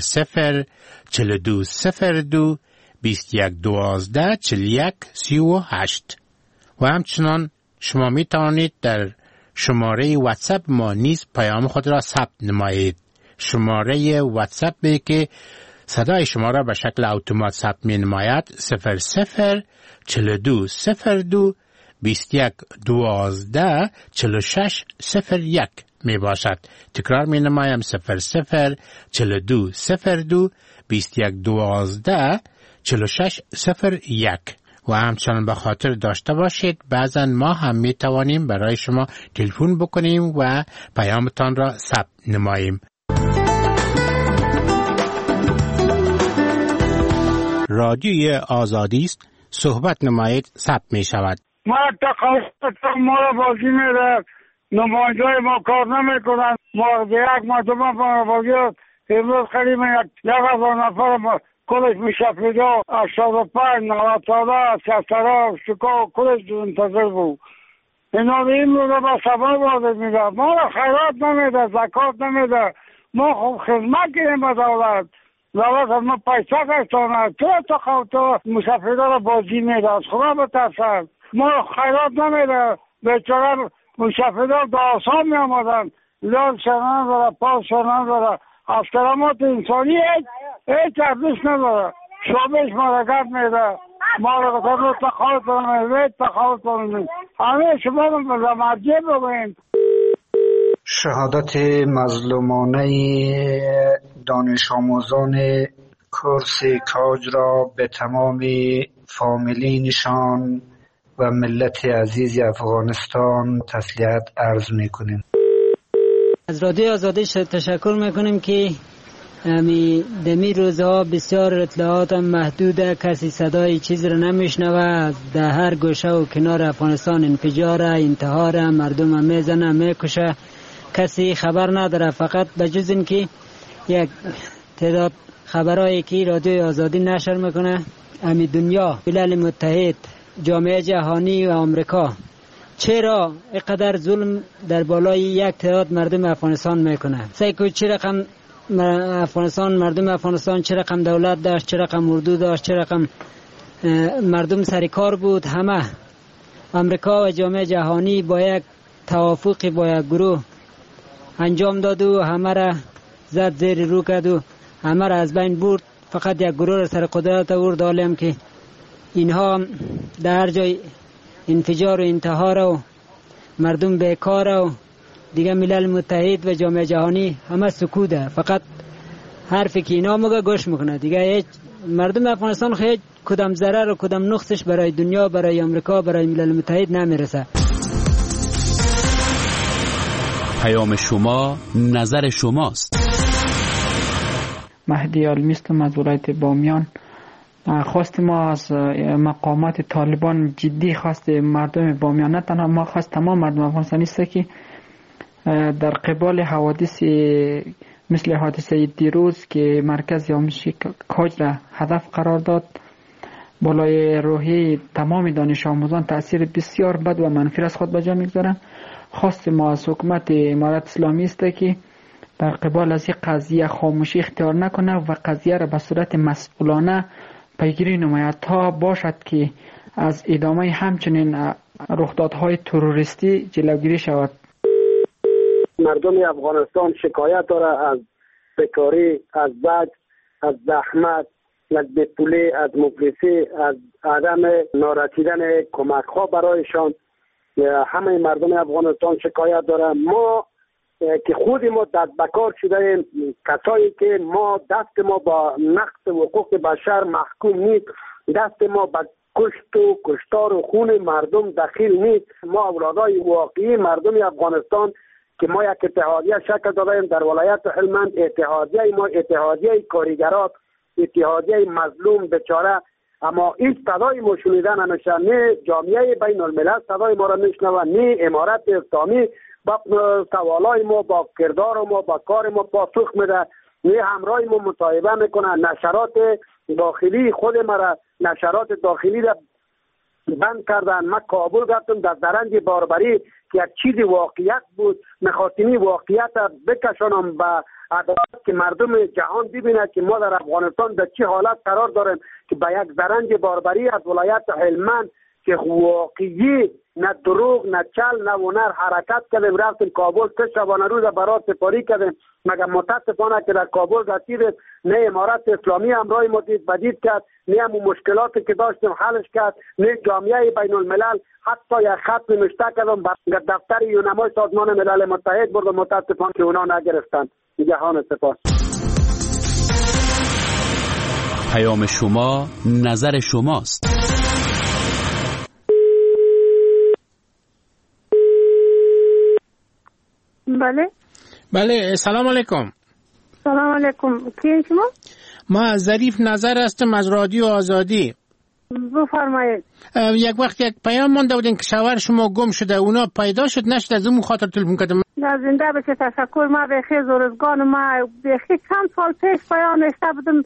S4: 004221124138 و همچنان شما می توانید در شماره واتساپ ما نیز پیام خود را ثبت نمایید. شماره واتساپ که صدای شما را به شکل اتومات ثبت می نماید 004221124601 می باشد. تکرار می نمایم 004221124601 و همچنان به خاطر داشته باشید بعضا ما هم می توانیم برای شما تلفن بکنیم و پیامتان را ثبت نماییم. رادیوی آزادی است، صحبت نمایید، ثبت می شود.
S19: ما تقاضا ما را بازی میده، نماینده‌های ما کار نمیکنند. ما یک مرتبه بازی امروز خیلی 1000 نفر کلش میشه پیدا 85 94 63 شکا کلش منتظر بود. اینا این رو به سفر وارد میده، ما را خیرات نمیده، زکات نمیده. ما خوب خدمت کنیم به دولت از ما پیسه گشتانه تو خواهد مسافرها را بازی میده. از خدا بترسد، ما را خیرات نمیده. بیچاره مسافرها دا آسان می آمدن، لال شنان داره، پاس شنان داره، از کرامات انسانی هیچ ارزش نداره. شابش مرکت میده، ما را رو تخاوت کنیم، تخاوت کنیم. همه شما رو به مرجع بگویم.
S22: شهادت مظلومانه دانش آموزان کورس کاج را به تمام فامیلینشان و ملت عزیز افغانستان تسلیت عرض میکنیم.
S23: از رادیو آزادی تشکر میکنیم که دمی روزها بسیار اطلاعات محدوده، کسی صدای چیز را نمیشنوه. در هر گوشه و کنار افغانستان انفجار، انتحار، مردم میزنه، میکشه، کسی خبر نداره. فقط بجز این که یک تعداد خبرهایی که رادیو آزادی نشر میکنه، امی دنیا، ملل متحد، جامعه جهانی و آمریکا چرا اینقدر ظلم در بالای یک تعداد مردم افغانستان میکنه؟ سیکو چه رقم افغانستان، مردم افغانستان چه رقم دولت داشت، چه رقم اردو داشت، چه رقم مردم سر کار بود، همه امریکا و جامعه جهانی با یک توافق با یک گروه انجام داد و همه را زد زیر رو کرد و همه را از بین برد. فقط یک گروه را سر قدرت آورد، حالیم که اینها در جای انفجار و انتحار و مردم بیکار و دیگه ملل متحد و جامعه جهانی همه سکوته، فقط حرفی که اینا مگه گوش میکنه. دیگه هیچ مردم افغانستان هیچ کدام ضرر و کدام نقصش برای دنیا، برای امریکا، برای ملل متحد نمیرسه.
S5: پیام شما، نظر شماست.
S2: مهدی علمیستم از ولایت بامیان. خواست ما از مقامات طالبان جدی خواست مردم بامیان، نه تنها ما، خواست تمام مردم افغانستان است که در قبال حوادث مثل حادثه دیروز که مرکز آموزشی کاج را هدف قرار داد، بالای روحی تمام دانش آموزان تأثیر بسیار بد و منفی از خود به جا میگذارند. خواست ما از حکومت امارت اسلامی است که در قبال از این قضیه خاموشی اختیار نکنه و قضیه را به صورت مسئولانه پیگیری نماید تا باشد که از ادامه همچنین رخدادهای تروریستی جلوگیری شود.
S6: مردم افغانستان شکایت داره از بیکاری، از بد، از زحمت، از بیپولی، از مفلسی، از عدم نارسیدن کمک ها برایشان. همه مردم افغانستان شکایت داره. ما که خود ما دست بکار شده ایم، کسایی که ما دست ما با نقض حقوق بشر محکوم نیست، دست ما با کشت و کشتار و خون مردم دخیل نیست. ما اولادای واقعی مردم افغانستان که ما یک اتحادیه شکل دادیم در ولایت هلمند، اتحادیه ما اتحادیه کارگرات، اتحادیه مظلوم بیچاره، اما این صدای ما شنیده نمیشه. نه جامعه بین الملل صدای ما را میشنوه، نه امارت اسلامی با سوالای ما، با کردار ما، با کار ما پاسخ میده، نه همراه ما مصاحبه میکنه. نشرات داخلی خود مرا، نشرات داخلی را بند کردن. من کابل رفتم در درنج باربری که یک چیزی واقعیت بود، میخواستم واقعیت بکشانم به عدالت که مردم جهان ببینه که ما در افغانستان در چه حالت قرار داریم، که به یک درنج باربری از ولایت هلمند که واقعی نه دروغ نه چل نه ونر حرکت کردیم، رفتیم کابل 3 شبانه روز برات سپاری کردیم. مگر متاسفانه که در کابل رسیدیم نه امارت اسلامی همراه ما دید بدید کرد، نه همون مشکلاتی که داشتیم حلش کرد، نه جامعه بین الملل حتی یک خط نوشته کردم به دفتر یونمای سازمان ملل متحد بردم، متاسفانه که اونا نگرفتند. جهان سپاس.
S5: پیام شما، نظر شماست.
S4: بله سلام علیکم.
S7: سلام علیکم. کی شما؟
S4: ما ظریف نظر هستم از رادیو آزادی.
S7: بفرمایید.
S4: یک وقت یک پیام مونده بودین که شوهر شما گم شده، اونا پیدا شد نشد، از اون خاطر تلفن کردم.
S7: زنده بشه، تشکر. ما بخیر زورزگان، ما بخیر چند سال پیش پیام نشته بودم،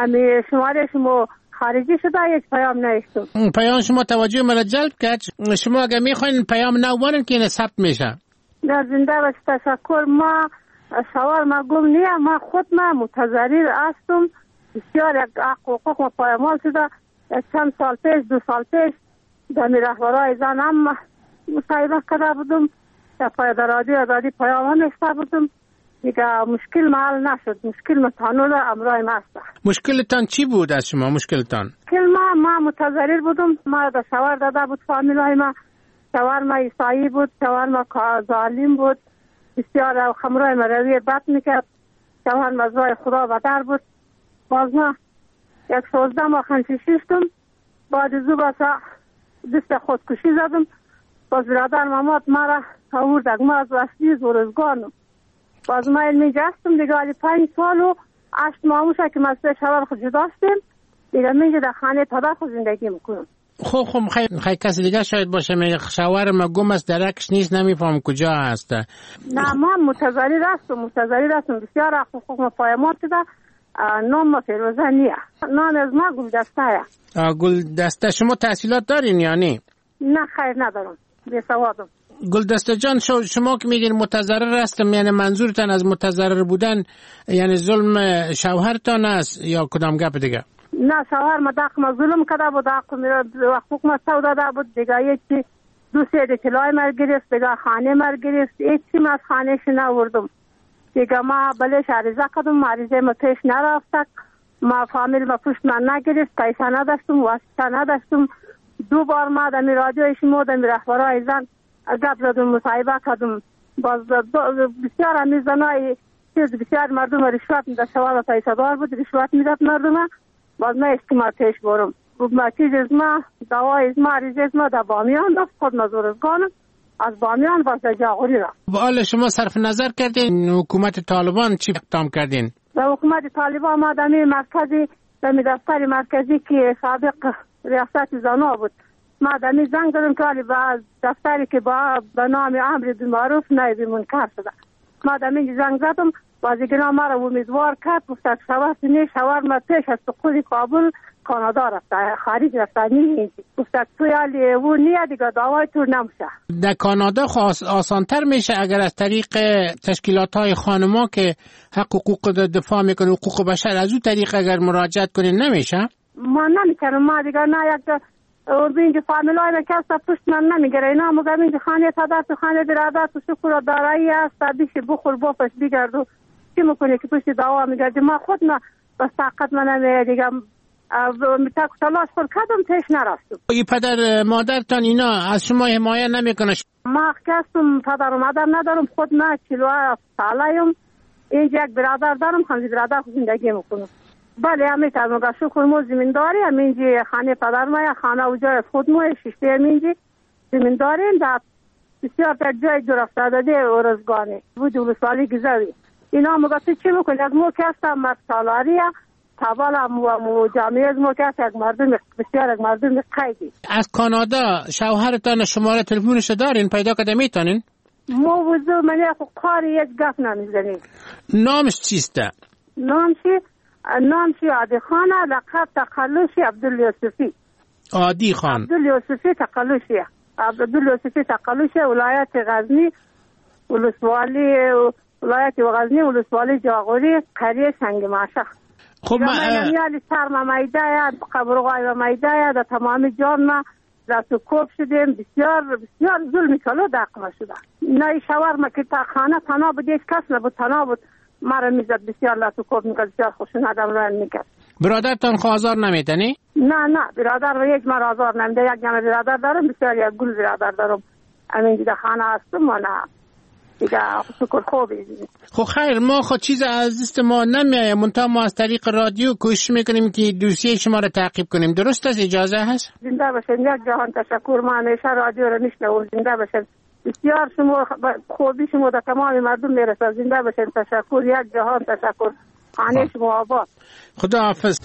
S7: شماره شما خارجی شده، یک پیام نشته.
S4: پیام شما توجه مرا جلب کرد. شما اگه میخواین پیام نوبرن که این ثبت میشه.
S7: زنده بشه، تشکر. ما شوهر ما گم نیست، ما خود ما متضرر هستم. بسیار یک حقوق ما پایمال شده. چند سال پیش، 2 سال پیش در رهبرای زن هم مصاحبه کرده بودم، در رادیو آزادی پیام نشته بودم. دیگه مشکل حل نشد، مشکل متانون امرای ما است.
S4: مشکلتان چی بود از شما؟ مشکلتان
S7: ما متضرر بودم. ما در شوهر داده بود فامیلای ما، شوهر ما عیسایی بود، شوهر ما ظالم بود، بسیار خمرای ما روی بد میکرد، شوهر ما زای خدا بدر بود. باز ما 16 ماه خنچی شیشتم، بعد از او بسا دست خودکشی زدم. باز برادر مامات مرا آوردک، ما از وسطی زورزگانم. باز ما علمی جستم دیگه، 5 سال و 8 ماه موشه که مسئله شوهر خود جدا شدیم دیگه. میگه در خانه تدا خود زندگی میکنم.
S4: خب خیلی کسی دیگه شاید باشه میگه شوهر ما گم است، درکش نیست، نمیفهم کجا هست.
S7: نه ما متضرر هستم. بسیار حقوق ما پایمال شده. نام ما فیروزه نیه، نام از ما گلدسته.
S4: گلدسته. شما تحصیلات دارین یعنی؟
S7: نه خیر ندارم، بیسوادم.
S4: گلدسته جان، شما که میگین متضرر هستم، یعنی منظورتان از متضرر بودن یعنی ظلم شوهرتان است یا کدام گپ دیگه؟
S7: نه، شوهر ما داخل ما ظلم کرده بود، حقوق ما سو داده بود دیگه. یکی 2-3 کلای مر گرفت، دیگه خانه مر گرفت، هیچی از خانهش نوردم. دیگه ما بلش عریضه کردم، عریضه ما پیش نرفت، ما فامیل ما پشت من نگرفت، پیسه نداشتم، واسطه نداشتم. 2 بار ما دمی رادیو شما دمی رهبرای زن گپ زدم، مصاحبه کردم. باز بسیار همی زنای بسیار مردم رشوت میداد، سوال پیسه دار بود، رشوت میداد مردم. باز ما استماع پیش برم ما چیز از ما دوای از ما عریضه از ما در بامیان رفت، خود مزورزگانم از بامیان باز در جاغوری رفت.
S4: حالا شما صرف نظر کردین حکومت طالبان چی اقدام کردین؟
S7: در حکومت طالبان ما دمی مرکزی دمی دفتر مرکزی که سابق ریاست زنا بود، ما دمی زنگ دادم که با دفتری که با نام امر بالمعروف نایب منکر شده، ما دمی زنگ زدم بازیگران ما را امیدوار کرد، گفت شوار ما پیش از سقوط کابل کانادا رفته، خارج رفته، گفت تو یالی و نیا دیگه دعوای تو نمشه.
S4: در کانادا آسانتر میشه اگر از طریق تشکیلات های خانما که حقوق دفاع میکنه حقوق بشر از اون طریق اگر مراجعت کنین نمیشه؟
S7: ما نمیکنم، ما دیگه نه یک اینجا فامیلای را کسا پشت من نمیگره، اینا مگم اینجا خانه پدر تو خانه برادر تو شکر و دارایی است، بیشی بخور بافش بگرد و چی میکنه که پشت دعوا میگرد. ما خود نه بس طاقت من نمیگه دیگه میتاک تلاش کردم پیش نرفتم.
S4: ای پدر مادرتان اینا از شما حمایت نمیکنه؟
S7: ما کسم پدر و مادر ندارم، خود نه 47 ساله‌ام، اینجا یک برادر دارم، خانه برادر زندگی میکنم. بله همیشه مگه شکر ما زمینداری همینجی خانه پدر ما خانه و جای خود ما شیشته همینجی زمینداریم در بسیار در جای دور افتاده ارزگانی بود ولسوالی گذاری. اینا مگه تو چی میکنی؟ از ما که هستم مرد سالاریه تابالا مو جامعه از ما که هست یک مردم بسیار یک مردم قیدی.
S4: از کانادا شوهرتان شماره تلفونش دارین پیدا کرده میتونین؟
S7: ما وزو من یک قاری یک گف نمیزنیم.
S4: نامش چیسته؟
S7: نامشی عادی خانه، لقب تقلوشی عبدالیوسفی.
S4: عادی خان
S7: عبدالیوسفی تقلوشی، عبدالیوسفی تقلوشی، ولایت غزنی، ولایت غزنی، ولسوالی جاغوری، قریه سنگ ماشخ.
S4: خب
S7: ما میالی سرم میداید، قبرغای میداید، در تمام جان ما در تو کوب شدیم، بسیار بسیار ظلمی کلو داقمه شده. نه شاورما که تا خانه تنها بود، یک کس نبود، تنها بود، مرا میزد بسیار لاتو کوب میکرد، بسیار خوشون آدم را میکرد.
S4: برادرتان آزار نمیدنی؟
S7: نه برادر و یک مرا آزار نمیده، یک جمع برادر دارم، بسیار یک گل برادر دارم، همین دیگه خانه هستم و نه دیگه شکر خوبی.
S4: خب خیر، ما خود چیز از ما نمیایه، منتها ما از طریق رادیو کوشش میکنیم که دوسیه شما را تعقیب کنیم. درست است؟ اجازه هست؟
S7: زنده باشین، یک جهان تشکر. ما همیشه رادیو را میشنوم. زنده باشین، بسیار شما خوبی شما در تمام مردم میرسه. زنده باشین، تشکر، یک جهان تشکر. خانه شما آباد.
S4: خدا حافظ.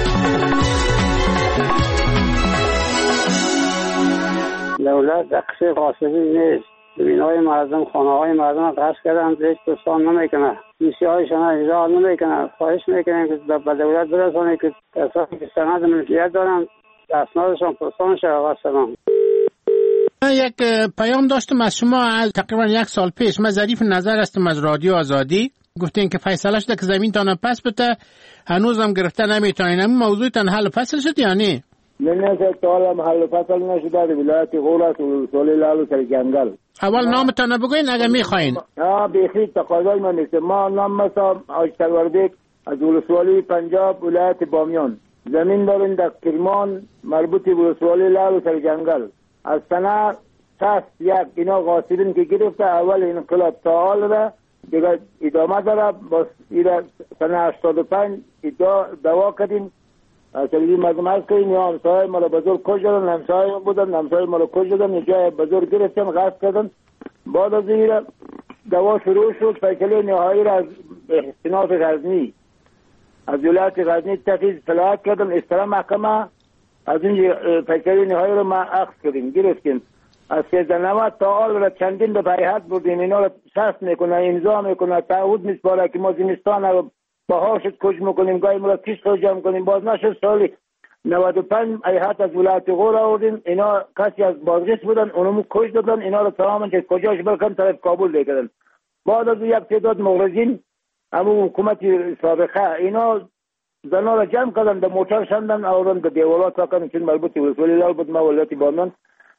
S3: دولت اقصی قاصدی نیست. بینای مردم، خانه های مردم قصد کردن، هیچ دوستان نمیکنه، دوستی‌هایشان اجرا نمیکنه. خواهش میکنیم که به دولت برسانه که کسانی که سند ملکیت دارن اسنادشان پرسان شود. سلام.
S4: من یک پیام داشتم از شما از تقریبا 1 سال پیش. من ظریف نظر هستم از رادیو آزادی. گفتین که فیصله شده که زمین تان پس بده، هنوزم گرفته نمیتونین. این موضوع تان حل فصل شد یا نه؟
S8: نه تا حالا حل فصل نشده. در ولایت غورت و سولی لالو سر جنگل.
S4: اول نامتان بگوین اگه میخواین.
S8: بیخی تقاضای من نیست. ما نام مثلا آجتروردیک از ولسوالی پنجاب ولایت بامیان. زمین داریم در کرمان مربوط ولسوالی لالو سر جنگل. از سنه 61 اینا غاصبین که گرفته، اول انقلاب تا حال را دیگه ادامه داره. باز ایره سنه 85 دوا کردیم، اصلی مردم هست که این همسای مالا بزرگ کش دادن، همسای بودن، همسای مالا کش دادن، یه جای بزرگ گرفتن، غصب کردن. بعد از این دوا شروع شد. فیصله نهایی را از استیناف غزنی، از ولایت غزنی تفیز صلاحیت کردن. استرا محکمه از این فیصله نهایی را ما اخذ کردیم، گرفتیم. از 1390 تا حال را چندین به بیعت بردیم. اینا را شرط میکنه، امضا میکنه، تعهد میسپاره که ما زمستان رو بها شد کش میکنیم، گاهی ما را کشت رو جمع کنیم. باز نشد. سالی 95 ایحات از ولایت غور آوردیم. اینا کسی از بازرس بودن، اونمو کش دادن. اینا را تماما که کجاش برکن طرف کابل دیگرن. بعد از یک تعداد مغرضین همون حکومت سابقه اینا زنا را جمع کردن، در موتر شندن، آوردن به دیوالات ساکن، چون مربوط ولسوالی لال بود، ما ولایت بامیان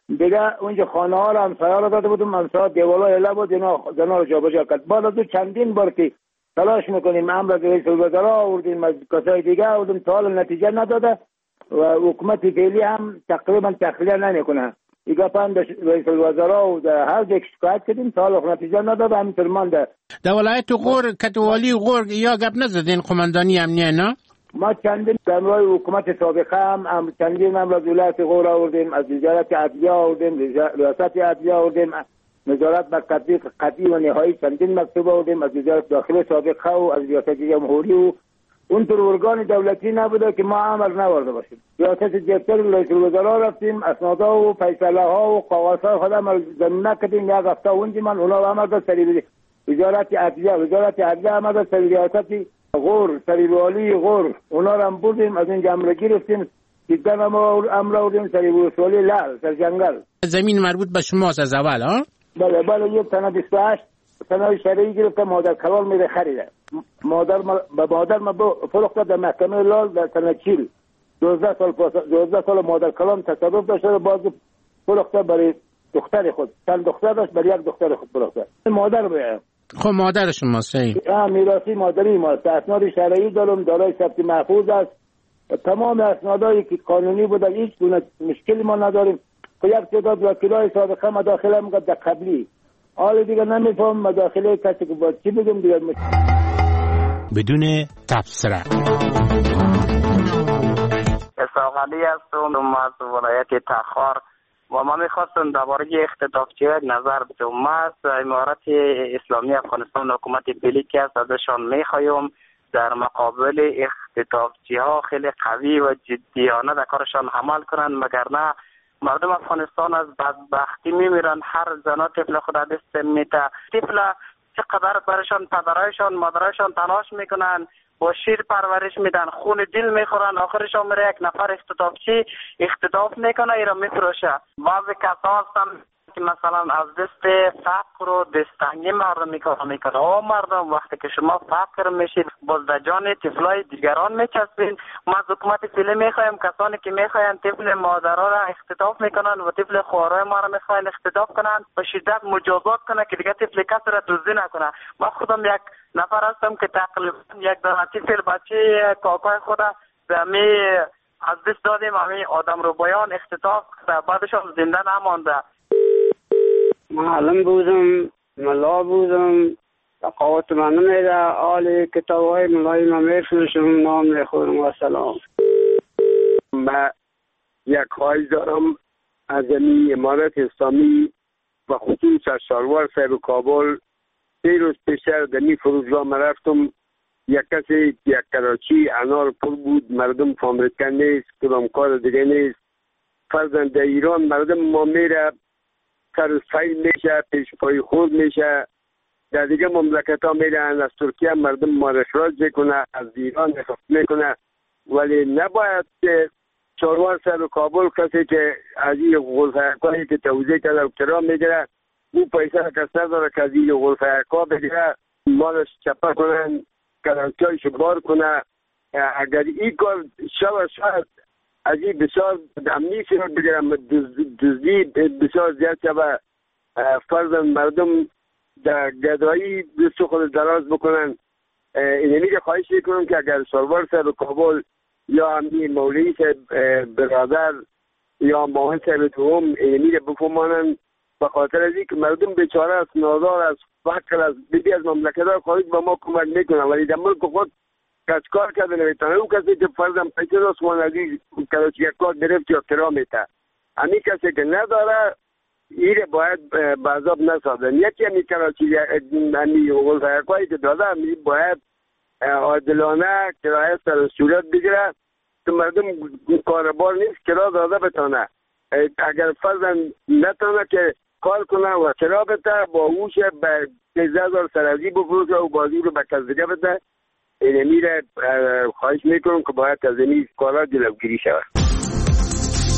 S8: دیگه اونجا خانه ها رو همسایه رو داده بودم، همسایه دیوالای اله بود، اینا زنا رو جابجا کرد. بعد از چندین بار که تلاش میکنیم، امر از رئیس الوزراء آوردیم، از کسای دیگه آوردیم، تا حالا نتیجه نداده و حکومت فعلی هم تقریبا تخلیه نمیکنه. دیگه پند رئیس الوزراء و هر جا شکایت کردیم، تا حالا نتیجه نداده، همینطور مانده.
S4: در ولایت غور کتوالی غور یا گپ نزدین قماندانی امنیه نه؟ ما
S8: چندین امروی حکومت سابقه هم چندین امر از ولایت غور آوردیم، از وزارت عدلیه آوردیم، ریاست عدلیه آوردیم، نظارت بر تطبیق قطعی و نهایی چندین مکتوب آوردیم، از وزارت داخله سابقه و از ریاست جمهوری و اونطور ارگان دولتی نبوده که ما امر نورده باشیم. ریاست دفتر رئیس الوزراء رفتیم، اسنادها و فیصله ها و کاغذها خودم زمینه کردیم، یک هفته اونجا من اونا امر داد سری وزارت عدلیه امر داد سری ریاست غور، سری والی غور، اونا رو هم بردیم، از اینجا امر گرفتیم، دیدن امر آوردیم سری ولسوالی لعل سر جنگل.
S4: زمین مربوط به شماست از اول ها؟
S8: بله یک تنه 28 تنه شرعی گرفته، مادر کلال میره خریده. مادر ما فروخته در محکمه لال در سنه 40. 12 سال مادر کلام تصرف داشته، باز فروخته برای دختر خود. چند دختر داشت، برای یک دختر خود فروخته. مادر بیه.
S4: خب مادر شماست؟
S8: میراثی مادری ماست. اسناد شرعی دارم، دارای ثبت محفوظ است. تمام اسنادایی که قانونی بوده، هیچ گونه مشکلی ما نداریم. خب یک تعداد وکیلای سابقه مداخله میگه در قبلی. حالا دیگه نمیفهم مداخله کسی که باید چی بگم دیگه.
S4: بدون تبصره.
S9: اسحاق علی هستم از ولایت تخار و ما میخواستم درباره اختطافچی نظر بدم. ما از امارت اسلامی افغانستان حکومت فعلی که است ازشان میخوایم در مقابل اختطافچی ها خیلی قوی و جدیانه در کارشان عمل کنند، مگر نه مردم افغانستان از بدبختی میمیرن. هر زنا طفل خود دست میته، طفل چقدر برشان پدرایشان مادرایشان تلاش میکنن، با شیر پرورش میدن، خون دل میخورن، آخرشان میره یک نفر اختطافچی اختطاف میکنه، ایرا میفروشه. بعضی کسا هستن که مثلا از دست فقر و دستنگی مردم میکنه. او مردم وقتی که شما فقر میشید باز در جان طفلای دیگران میچسبین. ما از حکومت فعلی میخوایم کسانی که میخواین طفل مادرها را اختطاف میکنن و طفل خوارای ما را میخواین اختطاف کنن به شدت مجازات کنه که دیگه طفل کسی را دزدی نکنه. ما خودم یک نفر هستم که تقریبا یک دانه طفل بچه کاکای خود از دست دادیم، همین آدم رو بیان اختطاف بعدشان زنده نمانده.
S3: معلم بودم، ملا بودم، تقاوت من نمیده، آل کتاب های ملای من میفروشم، نام میخورم و سلام.
S10: من یک خواهش دارم از امارت اسلامی و خصوص از شاروار صاحب کابل. 3 روز پیشتر در این فروشگاه من رفتم، یک کسی یک کراچی انار پر بود، مردم فامریکا نیست، کدام کار دیگه نیست. فرزند در ایران مردم ما میره سر سیل میشه، پیش پای خود میشه، در دیگه مملکت ها میرن، از ترکیه مردم ما را اخراج میکنه، از ایران اخراج میکنه. ولی نباید که چهارور سر کابل کسی که از این غلفه‌کایی که توضیح کرده و کرا میگیره، او پیسه را کس نداره که از این غلفه‌کا بگیره، مالش چپه کنن، کرانچایش بار کنه. اگر این کار شاید از این بسیار امنی سر بگیرم، دزدی بسیار زیاد شبه، فرزن مردم در گدایی دست خود دراز بکنن. اینمی که خواهش میکنم که اگر سرور صاحب کابل یا امنی مولوی صاحب برادر یا ماهن صاحب دوم اینمی که بفهمانن، به خاطر از این که مردم بیچاره است، نادار است، فقر است، بدی از مملکت ها خارج به ما کمک میکنن، ولی در ملک خود کس کار کرده نمیتونه. اون کسی که فرضاً پیسه داشت وان از این کراچی یک کار گرفت یا کرا میته، همین کسی که نداره ایره باید به عذاب نسازن. یکی همین کراچی همین غلفه‌کایی که داده همین باید عادلانه کرایه سر صورت بگیره که مردم کاربار نیست کرا داده بتانه. اگر فرضاً نتانه که کار کنه و کرا بده، با اوش به 13,000 سرازی بفروشه و بازی رو به کس دیگه بده. اینمی را خواهش میکنم که باید از این کارا جلوگیری شود.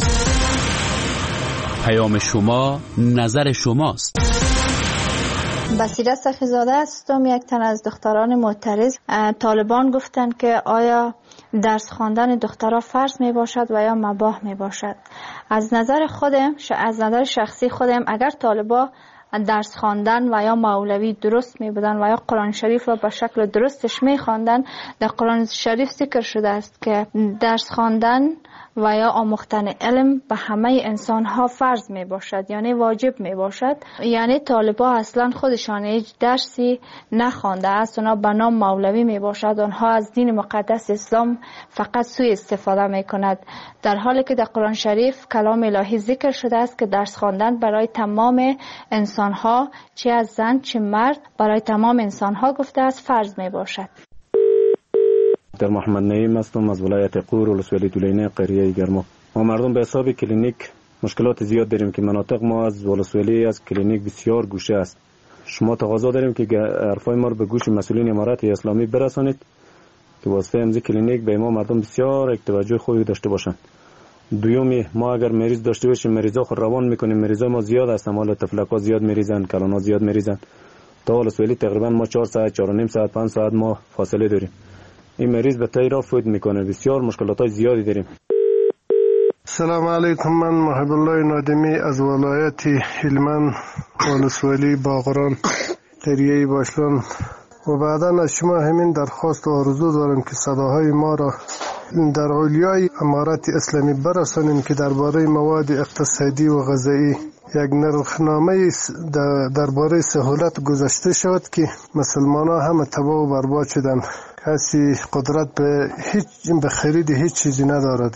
S5: پیام شما نظر شماست.
S11: بصیره سخیزاده هستم، یک تن از دختران معترض. طالبان گفتند که آیا درس خواندن دخترها فرض می باشد و یا مباح می باشد. از نظر خودم، از نظر شخصی خودم، اگر طالبا درس خواندن و یا مولوی درست می بودن و یا قرآن شریف را به شکل درستش می خواندن، در قرآن شریف ذکر شده است که درس خواندن و یا آموختن علم به همه انسان ها فرض می باشد، یعنی واجب می باشد. یعنی طالبا اصلا خودشان هیچ درسی نخوانده است، اونا به نام مولوی می باشد، اونها از دین مقدس اسلام فقط سوء استفاده می کند، در حالی که در قرآن شریف کلام الهی ذکر شده است که درس خواندن برای تمام انسان ها، چه از زن چه مرد، برای تمام انسان ها گفته است فرض می باشد.
S12: در محمد نعیم هستم از ولایت قور ولسوالی دولینه قریه گرما. ما مردم به حساب کلینیک مشکلات زیاد داریم که مناطق ما از ولسوالی از کلینیک بسیار گوشه است. شما تقاضا داریم که حرفای ما رو به گوش مسئولین امارت اسلامی برسانید که واسطه امضای کلینیک به ما مردم بسیار توجه خوبی داشته باشند. دومی، ما اگر مریض داشته باشیم مریضا خود روان میکنیم، مریضا ما زیاد هستن، حالا تفلکا زیاد میریزن، کلانا زیاد میریزن. تا ولسوالی تقریبا ما 4 ساعت 4.5 ساعت 5 ساعت ما فاصله داریم. این مریض به تایی را فوت میکنه، بسیار مشکلات زیادی داریم.
S17: سلام علیکم، من محب الله نادمی از ولایت هلمند ولسوالی باغران قریه باشلان و بعدا از شما همین درخواست و آرزو دارم که صداهای ما را در علیای امارت اسلامی برسانیم که درباره مواد اقتصادی و غذایی یک نرخنامه درباره سهولت گذاشته شد که مسلمان ها همه تباه و برباد شدن، کسی قدرت به خرید هیچ چیزی ندارد.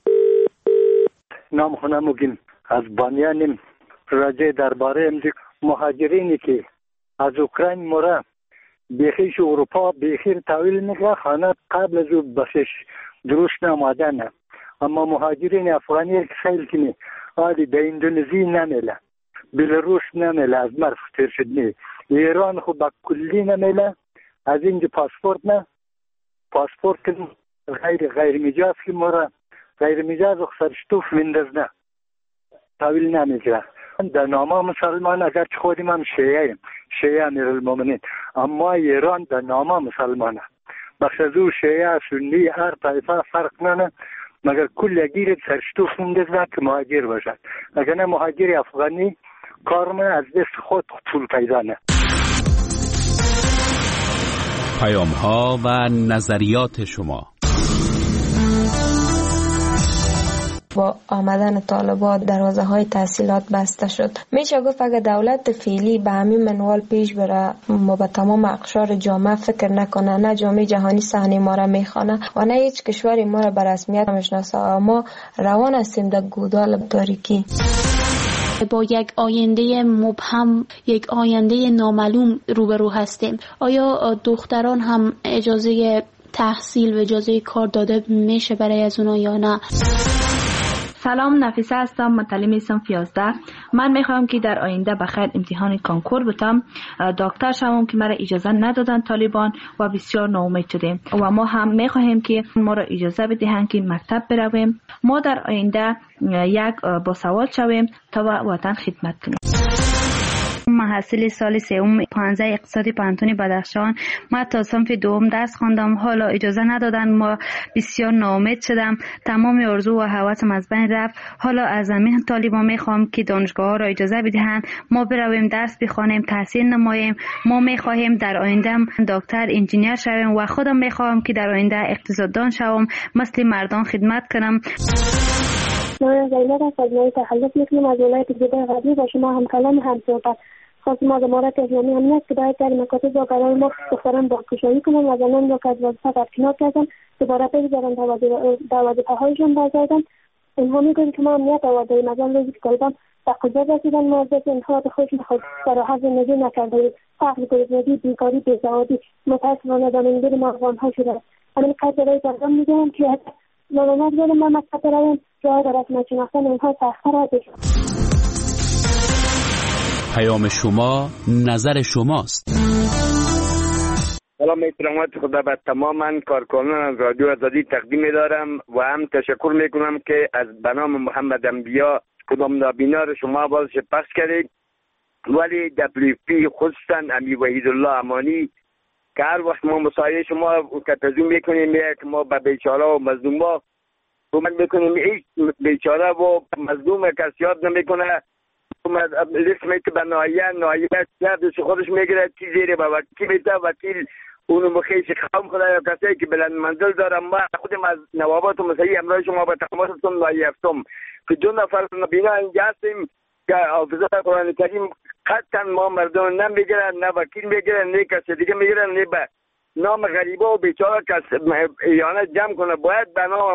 S14: نام خونه مگیم از بانیانیم راجع درباره مهاجرینی که از اوکراین مورا بیخیش اروپا بیخیر تحویل میگه خانه قبل از او بخشش درست نماده نه، اما مهاجرین افغانی که خیلی کنی آلی به اندونزی نمیله، بلاروس نمیله، از مرف تیر شد نی، ایران خو با کلی نمیله، از اینجا پاسپورت نه، پاسپورت کن غیر مجاز که مورا غیر مجاز سرشتوف مندز نه تحویل نمیگه. در نامه مسلمان اگر چه خودیم هم شیعه امیر المومنین، اما ایران در نامه مسلمانه بخش از او شیعه سنی هر طایفه فرق ننه، مگر کل گیر سرشتوف مندز نه که مهاجر باشد، اگر نه مهاجر افغانی کارمه از دست خود طول پیدا نه.
S5: پیام ها و نظریات شما.
S24: با آمدن طالبان دروازه های تحصیلات بسته شد. میشه گفت اگر دولت فعلی به همین منوال پیش بره، ما به تمام اقشار جامعه فکر نکنه، نه جامعه جهانی صحنه ما را میخوانه و نه هیچ کشوری ما را به رسمیت میشناسه، ما روان هستیم در گودال تاریکی.
S25: با یک آینده مبهم، یک آینده نامعلوم روبرو هستیم. آیا دختران هم اجازه تحصیل و اجازه کار داده میشه برای از اونا یا نه؟
S26: سلام، نفیسه هستم، متعلم صنف 11. من میخوام که در آینده بخیر امتحان کانکور بتم، دکتر شوم که مرا اجازه ندادن طالبان و بسیار ناامید شدیم و ما هم میخواهیم که ما را اجازه بدهند که مکتب برویم، ما در آینده یک باسواد شویم تا وطن خدمت کنیم.
S27: محصل سال سوم پانزه اقتصادی پانتون بدخشان. ما تا صنف دوم درس خواندم، حالا اجازه ندادن، ما بسیار ناامید شدم، تمام آرزو و هوسم از بین رفت. حالا از همین طالبان میخوام که دانشگاه ها را اجازه بدهند ما برویم درس بخوانیم، تحصیل نماییم. ما میخواهیم در آینده دکتر انجینیر شویم و خودم میخواهم که در آینده اقتصاددان شوم، مثل مردان خدمت کنم.
S28: من زینب از مجموعه تخلص میکنم از ولایت جده غربی با شما هم کلام هم صحبت. خواست ما امارت اسلامی هم است که باید در مکاتب با برای ما دختران باکشایی کنم و زنان را که از وظیفه برکنار کردن دوباره بگذارن در وظیفه‌هایشان برگردن. اینها میگویند که ما امنیت آوردهایم، از آن روزی که طالبان به قدرت رسیدن ما از دست اینها به خودشون فراحت زندگی نکردهایم. فقر، گرسنگی، بیکاری، بیسوادی متاسفانه زمینگیر ما افغانها شده است. همین قدر برای مردم میگویم که ناممد بودم ما مکتب برویم، جای در رسمیت شناختن اینها سخت‌تر است.
S5: پیام شما، نظر شماست.
S10: سلام، احترامات خدا به تماما کارکنان از رادیو آزادی تقدیم دارم و هم تشکر میکنم که از بنام محمد انبیا کدام نابینا رو شما بازش پخش کردید. ولی WFP خصوصا امی وحید الله امانی که هر وقت ما مسایه شما کتزو میکنیم که ما به بیچاره و مظلوم ها کمک میکنیم، هیچ بیچاره و مظلوم کسی یاد نمیکنه. لیست میته به نایه دوست خودش میگیره چی زیره به وکیل میده، وکیل اونو مخیش قوم خدا یا کسی که بلند منزل دارم. ما خودم از نوابات و مسیحی امرای شما به تماسستم نایه افتم که 2 نفر نبینا اینجا هستیم که حافظه قرآن کریم قطعا ما مردم نمیگیرن، نه وکیل میگیرن، نه کسی دیگه میگیرن، نه به نام غریبه و بیچاره کس ایانه جمع کنه. باید به نام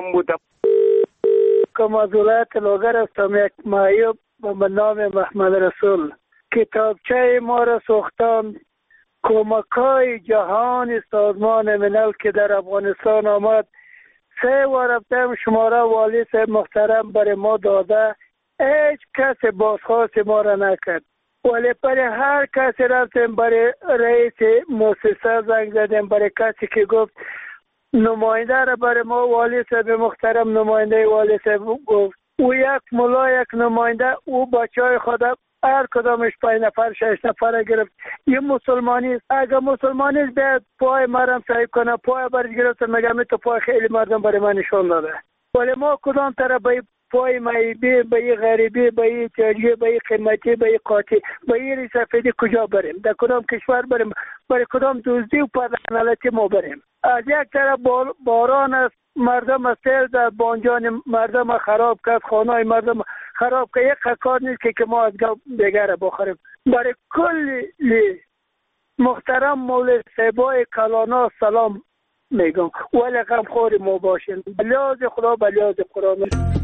S1: کم از ولایت لوگر هستم، یک معیوب به نام محمد رسول. کتابچه ما را ساختم، کمک‌های جهان سازمان ملل که در افغانستان آمد 3 بار رفتم، شماره والی صاحب محترم برای ما داده، هیچ کس بازخواست ما را نکرد. ولی برای هر کسی رفتیم، برای رئیس مؤسسه زنگ زدیم، برای کسی که گفت نماینده را برای ما والی صاحب محترم نماینده والی صاحب گفت، او یک ملا یک نماینده، او بچهای خود هر کدامش 5 نفر 6 نفر گرفت. یه مسلمانی است، اگر مسلمانی است بیاد پای مرم صحیح کنه، پای برش گرفت میگم تو پای خیلی مردم برای من نشون داده. ولی ما کدام طرف به پای معیبی، به این غریبی، به این تاجی، به این قیمتی، به این قاطی، به این سفیدی کجا بریم؟ در کدام کشور بریم؟ برای کدام دزدی و پردنالتی ما بریم؟ از یک طرف باران است، مردم سیل در بانجان مردم خراب کرد، خانه مردم خراب کرد. یک کار نیست که ما از دیگر بخوریم. برای کل محترم مولوی صاحبای کلانا سلام میگم، ولی غمخوری ما باشین، بلیاز خدا بلیاز قرآن.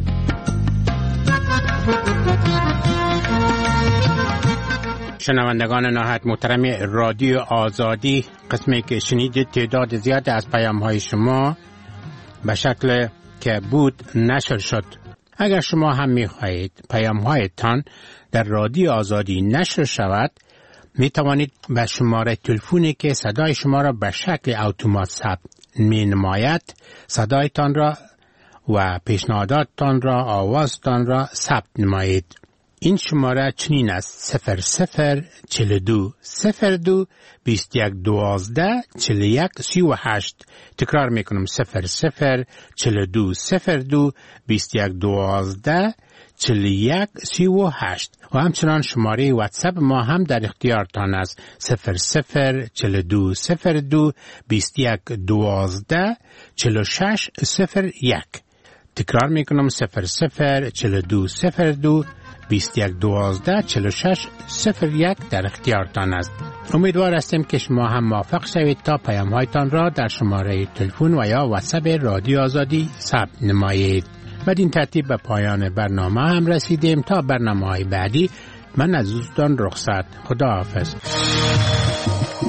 S4: شنوندگان نهایت محترم رادیو آزادی، قسمی که شنیدید تعداد زیاد از پیام‌های شما به شکل که بود نشر شد. اگر شما هم می‌خواهید پیام‌هایتان در رادیو آزادی نشر شود، می توانید به شماره تلفنی که صدای شما را به شکل اتومات ثبت می‌نماید صدایتان را و پیشنهاداتتان را، آوازتان را ثبت نمایید. این شماره چنین است: 0042 02 21 12 41 38. تکرار میکنم: 0042 02 21 12 41 38. و همچنان شماره واتساپ ما هم در اختیارتان است: 0042 02 21 12 46 01. تکرار میکنم: 0042 02 21 12 46 01 در اختیارتان است. امیدوار هستیم که شما هم موافق شوید تا پیام‌هایتان را در شماره تلفن و یا واتساپ رادیو آزادی ثبت نمایید. بدین ترتیب به پایان برنامه هم رسیدیم. تا برنامه‌های بعدی من از دوستان رخصت. خدا حافظ.